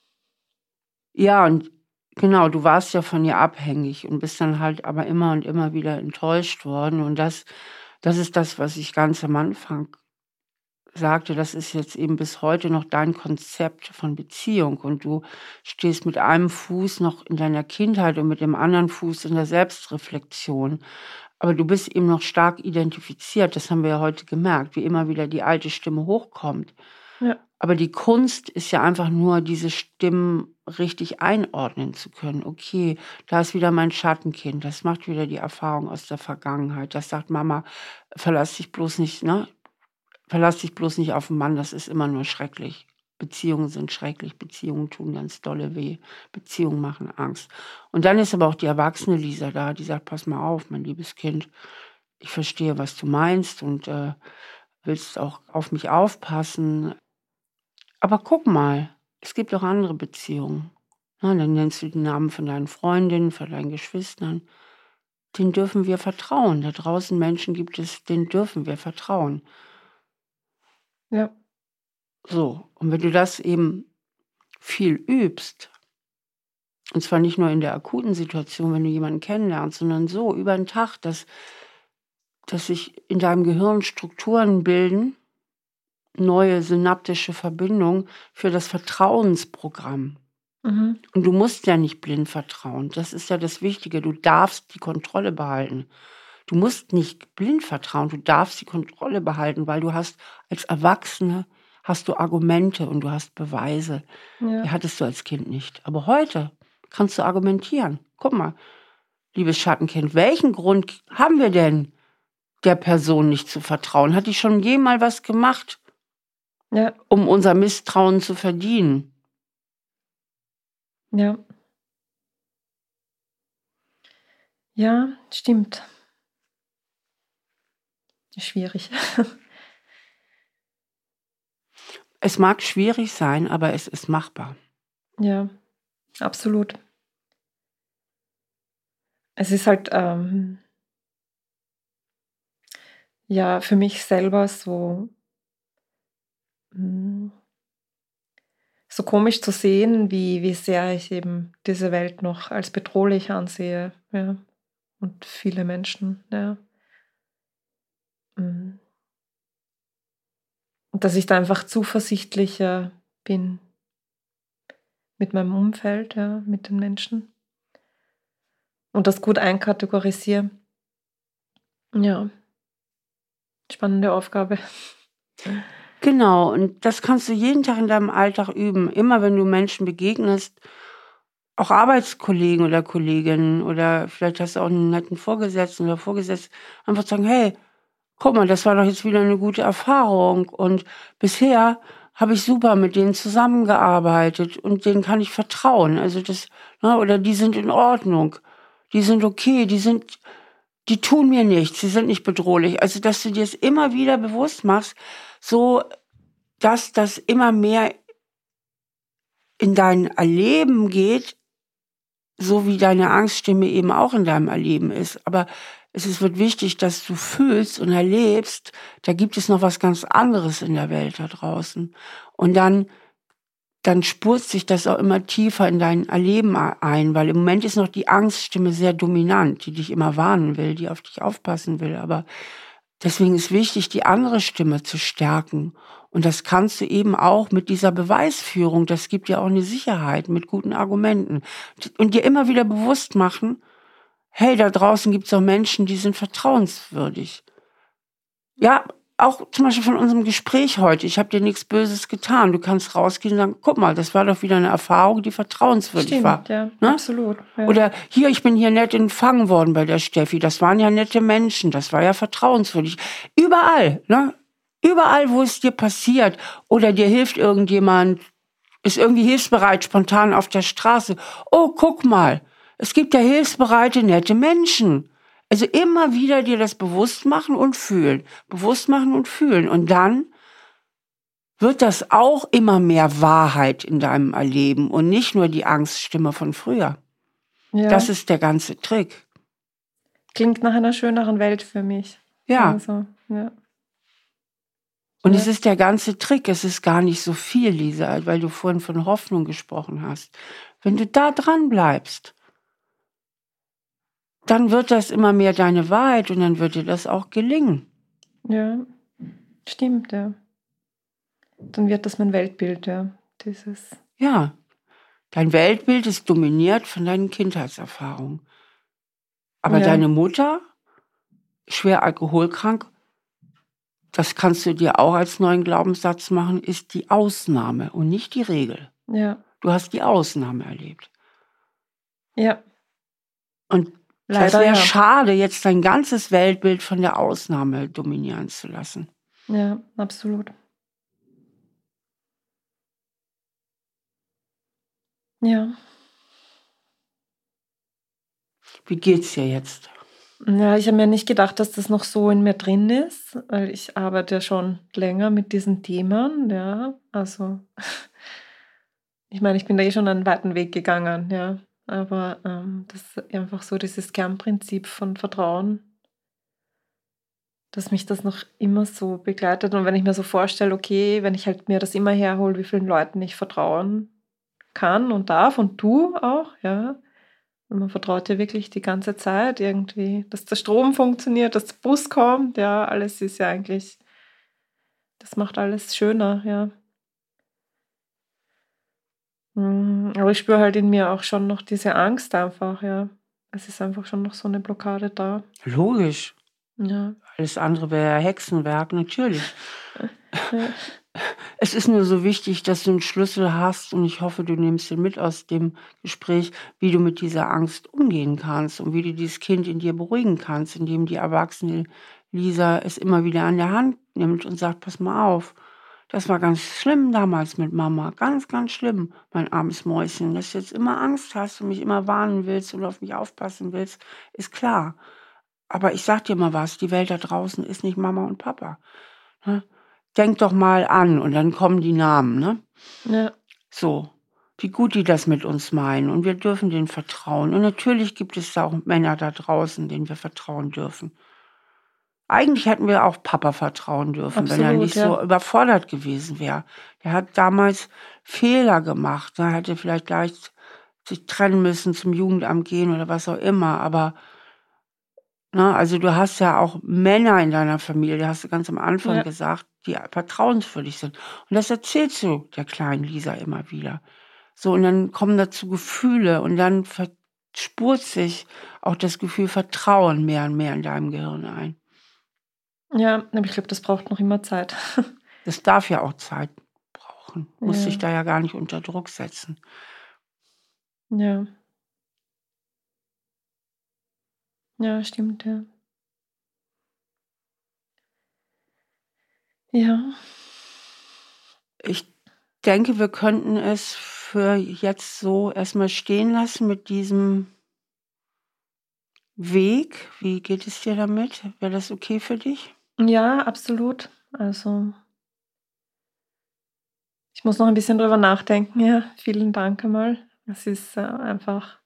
Ja, und genau, du warst ja von ihr abhängig und bist dann halt aber immer und immer wieder enttäuscht worden. Und das ist das, was ich ganz am Anfang sagte, das ist jetzt eben bis heute noch dein Konzept von Beziehung. Und du stehst mit einem Fuß noch in deiner Kindheit und mit dem anderen Fuß in der Selbstreflexion. Aber du bist eben noch stark identifiziert, das haben wir ja heute gemerkt, wie immer wieder die alte Stimme hochkommt. Ja. Aber die Kunst ist ja einfach nur, diese Stimmen richtig einordnen zu können. Okay, da ist wieder mein Schattenkind, das macht wieder die Erfahrung aus der Vergangenheit. Das sagt Mama, verlass dich bloß nicht, ne? Verlass dich bloß nicht auf den Mann, das ist immer nur schrecklich. Beziehungen sind schrecklich, Beziehungen tun ganz dolle weh, Beziehungen machen Angst. Und dann ist aber auch die erwachsene Lisa da, die sagt, pass mal auf, mein liebes Kind, ich verstehe, was du meinst und willst auch auf mich aufpassen. Aber guck mal, es gibt auch andere Beziehungen. Na, dann nennst du die Namen von deinen Freundinnen, von deinen Geschwistern. Denen dürfen wir vertrauen. Da draußen Menschen gibt es, denen dürfen wir vertrauen. Ja. So, und wenn du das eben viel übst, und zwar nicht nur in der akuten Situation, wenn du jemanden kennenlernst, sondern so über den Tag, dass sich in deinem Gehirn Strukturen bilden, neue synaptische Verbindungen für das Vertrauensprogramm. Mhm. Und du musst ja nicht blind vertrauen. Das ist ja das Wichtige. Du darfst die Kontrolle behalten. Du musst nicht blind vertrauen. Du darfst die Kontrolle behalten, weil du hast als Erwachsene hast du Argumente und du hast Beweise. Ja. Die hattest du als Kind nicht. Aber heute kannst du argumentieren. Guck mal, liebes Schattenkind, welchen Grund haben wir denn, der Person nicht zu vertrauen? Hat die schon jemals was gemacht, Ja. um unser Misstrauen zu verdienen? Ja. Ja, stimmt. Schwierig. Es mag schwierig sein, aber es ist machbar. Ja, absolut. Es ist halt ja für mich selber so so komisch zu sehen, wie sehr ich eben diese Welt noch als bedrohlich ansehe, ja, und viele Menschen, ja. Und dass ich da einfach zuversichtlicher bin mit meinem Umfeld, ja, mit den Menschen und das gut einkategorisiere. Ja, spannende Aufgabe. Genau, und das kannst du jeden Tag in deinem Alltag üben. Immer wenn du Menschen begegnest, auch Arbeitskollegen oder Kolleginnen oder vielleicht hast du auch einen netten Vorgesetzten oder Vorgesetzten, einfach sagen, hey, guck mal, das war doch jetzt wieder eine gute Erfahrung und bisher habe ich super mit denen zusammengearbeitet und denen kann ich vertrauen. Also oder die sind in Ordnung, die sind okay, die tun mir nichts, die sind nicht bedrohlich. Also, dass du dir es immer wieder bewusst machst, so, dass das immer mehr in dein Erleben geht, so wie deine Angststimme eben auch in deinem Erleben ist. Aber wird wichtig, dass du fühlst und erlebst, da gibt es noch was ganz anderes in der Welt da draußen. Und dann spurt sich das auch immer tiefer in dein Erleben ein, weil im Moment ist noch die Angststimme sehr dominant, die dich immer warnen will, die auf dich aufpassen will. Aber deswegen ist wichtig, die andere Stimme zu stärken. Und das kannst du eben auch mit dieser Beweisführung, das gibt dir auch eine Sicherheit mit guten Argumenten. Und dir immer wieder bewusst machen, hey, da draußen gibt es auch Menschen, die sind vertrauenswürdig. Ja, auch zum Beispiel von unserem Gespräch heute. Ich habe dir nichts Böses getan. Du kannst rausgehen und sagen, guck mal, das war doch wieder eine Erfahrung, die vertrauenswürdig war. Ja, ne? Absolut. Ja. Oder hier, ich bin hier nett empfangen worden bei der Steffi. Das waren ja nette Menschen. Das war ja vertrauenswürdig. Überall, ne? Überall, wo es dir passiert oder dir hilft irgendjemand, ist irgendwie hilfsbereit, spontan auf der Straße. Oh, guck mal, es gibt ja hilfsbereite, nette Menschen. Also immer wieder dir das bewusst machen und fühlen. Bewusst machen und fühlen. Und dann wird das auch immer mehr Wahrheit in deinem Erleben und nicht nur die Angststimme von früher. Ja. Das ist der ganze Trick. Klingt nach einer schöneren Welt für mich. Ja. Also, ja. Und es ist der ganze Trick. Es ist gar nicht so viel, Lisa, weil du vorhin von Hoffnung gesprochen hast. Wenn du da dran bleibst, dann wird das immer mehr deine Wahrheit und dann wird dir das auch gelingen. Ja, stimmt, ja. Dann wird das mein Weltbild, ja. Ja, dein Weltbild ist dominiert von deinen Kindheitserfahrungen. Aber deine Mutter, schwer alkoholkrank, das kannst du dir auch als neuen Glaubenssatz machen, ist die Ausnahme und nicht die Regel. Ja. Du hast die Ausnahme erlebt. Ja. Und leider, das wäre schade, jetzt dein ganzes Weltbild von der Ausnahme dominieren zu lassen. Ja, absolut. Ja. Wie geht's dir jetzt? Ja, ich habe mir nicht gedacht, dass das noch so in mir drin ist, weil ich arbeite ja schon länger mit diesen Themen, ja. Also, ich meine, ich bin da eh schon einen weiten Weg gegangen, ja. Aber das ist einfach so dieses Kernprinzip von Vertrauen, dass mich das noch immer so begleitet. Und wenn ich mir so vorstelle, okay, wenn ich halt mir das immer herhole, wie vielen Leuten ich vertrauen kann und darf und tu auch, ja. Und man vertraut ja wirklich die ganze Zeit irgendwie, dass der Strom funktioniert, dass der Bus kommt, ja, alles ist ja eigentlich, das macht alles schöner, ja. Aber ich spüre halt in mir auch schon noch diese Angst einfach, ja. Es ist einfach schon noch so eine Blockade da. Logisch. Ja. Alles andere wäre Hexenwerk, natürlich. Ja. Es ist nur so wichtig, dass du einen Schlüssel hast und ich hoffe, du nimmst den mit aus dem Gespräch, wie du mit dieser Angst umgehen kannst und wie du dieses Kind in dir beruhigen kannst, indem die erwachsene Lisa es immer wieder an der Hand nimmt und sagt, pass mal auf, das war ganz schlimm damals mit Mama, ganz, ganz schlimm, mein armes Mäuschen, dass du jetzt immer Angst hast und mich immer warnen willst und auf mich aufpassen willst, ist klar. Aber ich sag dir mal was, die Welt da draußen ist nicht Mama und Papa. Ne? Denk doch mal an und dann kommen die Namen, ne? Ja. So, wie gut die das mit uns meinen und wir dürfen denen vertrauen. Und natürlich gibt es da auch Männer da draußen, denen wir vertrauen dürfen. Eigentlich hätten wir auch Papa vertrauen dürfen, wenn er Absolut, nicht ja. so überfordert gewesen wäre. Er hat damals Fehler gemacht. Er hätte vielleicht gleich sich trennen müssen, zum Jugendamt gehen oder was auch immer. Aber also du hast ja auch Männer in deiner Familie, hast du ganz am Anfang gesagt, die vertrauenswürdig sind. Und das erzählst du der kleinen Lisa immer wieder. So, und dann kommen dazu Gefühle und dann verspurt sich auch das Gefühl Vertrauen mehr und mehr in deinem Gehirn ein. Ja, aber ich glaube, das braucht noch immer Zeit. Das darf ja auch Zeit brauchen. Muss sich Ja. da ja gar nicht unter Druck setzen. Ja. Ja, stimmt, ja. Ja. Ich denke, wir könnten es für jetzt so erstmal stehen lassen mit diesem Weg. Wie geht es dir damit? Wäre das okay für dich? Ja, absolut. Also ich muss noch ein bisschen drüber nachdenken. Ja, vielen Dank einmal. Es ist einfach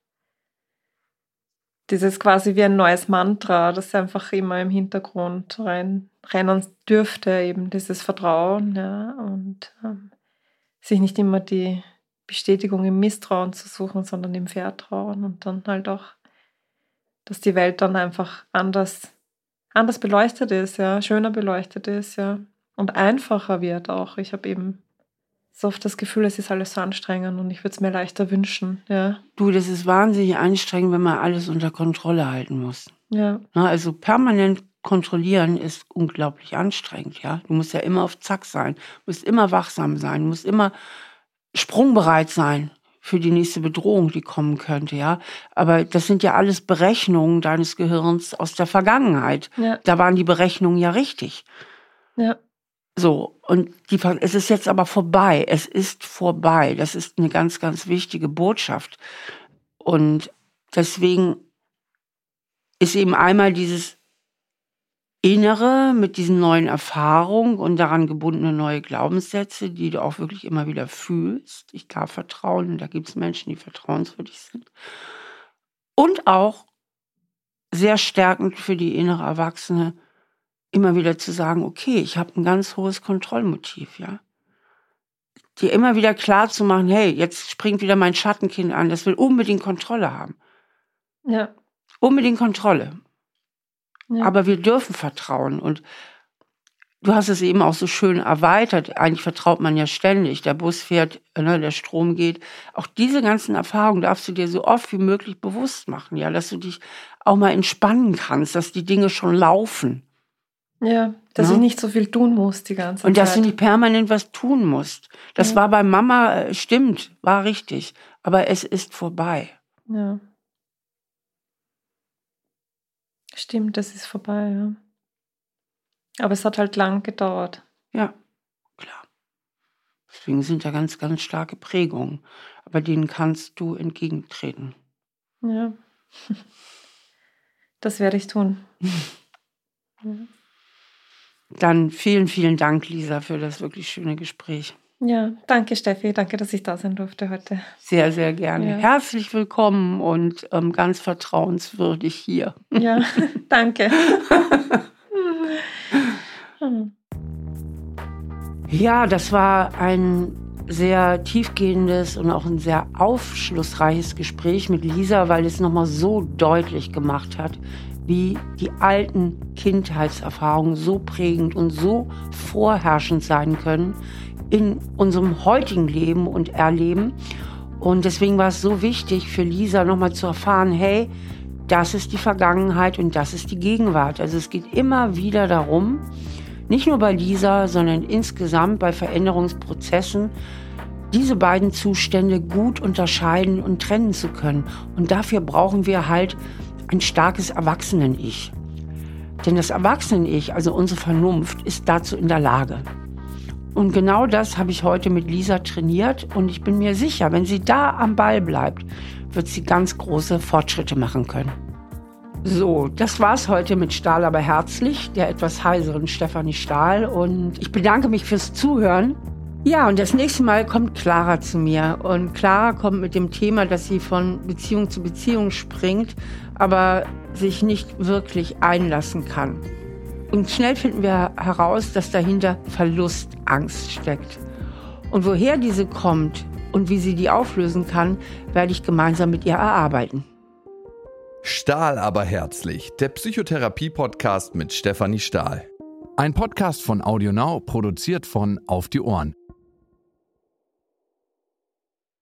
dieses quasi wie ein neues Mantra, das einfach immer im Hintergrund rennen dürfte, eben dieses Vertrauen, ja, und sich nicht immer die Bestätigung im Misstrauen zu suchen, sondern im Vertrauen und dann halt auch, dass die Welt dann einfach anders beleuchtet ist, ja, schöner beleuchtet ist, ja, und einfacher wird auch. Ich habe eben so oft das Gefühl, es ist alles so anstrengend und ich würde es mir leichter wünschen, ja. Du, das ist wahnsinnig anstrengend, wenn man alles unter Kontrolle halten muss. Ja. Also permanent kontrollieren ist unglaublich anstrengend, ja. Du musst ja immer auf Zack sein, du musst immer wachsam sein, du musst immer sprungbereit sein für die nächste Bedrohung, die kommen könnte, ja. Aber das sind ja alles Berechnungen deines Gehirns aus der Vergangenheit. Ja. Da waren die Berechnungen ja richtig. Ja. So, und es ist jetzt aber vorbei. Es ist vorbei. Das ist eine ganz, ganz wichtige Botschaft. Und deswegen ist eben einmal dieses Innere mit diesen neuen Erfahrungen und daran gebundene neue Glaubenssätze, die du auch wirklich immer wieder fühlst. Ich darf vertrauen, und da gibt es Menschen, die vertrauenswürdig sind. Und auch sehr stärkend für die innere Erwachsene, immer wieder zu sagen, okay, ich habe ein ganz hohes Kontrollmotiv, ja. Dir immer wieder klar zu machen, hey, jetzt springt wieder mein Schattenkind an, das will unbedingt Kontrolle haben. Ja. Unbedingt Kontrolle. Ja. Aber wir dürfen vertrauen. Und du hast es eben auch so schön erweitert. Eigentlich vertraut man ja ständig. Der Bus fährt, der Strom geht. Auch diese ganzen Erfahrungen darfst du dir so oft wie möglich bewusst machen, ja, dass du dich auch mal entspannen kannst, dass die Dinge schon laufen. Ja, dass ich nicht so viel tun muss die ganze Zeit. Und dass du nicht permanent was tun musst. Das war bei Mama, stimmt, war richtig. Aber es ist vorbei. Ja. Stimmt, das ist vorbei, ja. Aber es hat halt lang gedauert. Ja, klar. Deswegen sind da ganz, ganz starke Prägungen. Aber denen kannst du entgegentreten. Ja. Das werde ich tun. Ja. Dann vielen, vielen Dank, Lisa, für das wirklich schöne Gespräch. Ja, danke Steffi, danke, dass ich da sein durfte heute. Sehr, sehr gerne. Ja. Herzlich willkommen und ganz vertrauenswürdig hier. Ja, danke. Ja, das war ein sehr tiefgehendes und auch ein sehr aufschlussreiches Gespräch mit Lisa, weil es nochmal so deutlich gemacht hat, wie die alten Kindheitserfahrungen so prägend und so vorherrschend sein können in unserem heutigen Leben und Erleben. Und deswegen war es so wichtig für Lisa nochmal zu erfahren, hey, das ist die Vergangenheit und das ist die Gegenwart. Also es geht immer wieder darum, nicht nur bei Lisa, sondern insgesamt bei Veränderungsprozessen, diese beiden Zustände gut unterscheiden und trennen zu können. Und dafür brauchen wir halt ein starkes Erwachsenen-Ich. Denn das Erwachsenen-Ich, also unsere Vernunft, ist dazu in der Lage. Und genau das habe ich heute mit Lisa trainiert. Und ich bin mir sicher, wenn sie da am Ball bleibt, wird sie ganz große Fortschritte machen können. So, das war's heute mit Stahl aber herzlich, der etwas heiseren Stefanie Stahl. Und ich bedanke mich fürs Zuhören. Ja, und das nächste Mal kommt Clara zu mir. Und Clara kommt mit dem Thema, dass sie von Beziehung zu Beziehung springt, aber sich nicht wirklich einlassen kann. Und schnell finden wir heraus, dass dahinter Verlustangst steckt. Und woher diese kommt und wie sie die auflösen kann, werde ich gemeinsam mit ihr erarbeiten. Stahl aber herzlich, der Psychotherapie-Podcast mit Stefanie Stahl. Ein Podcast von AudioNow, produziert von Auf die Ohren.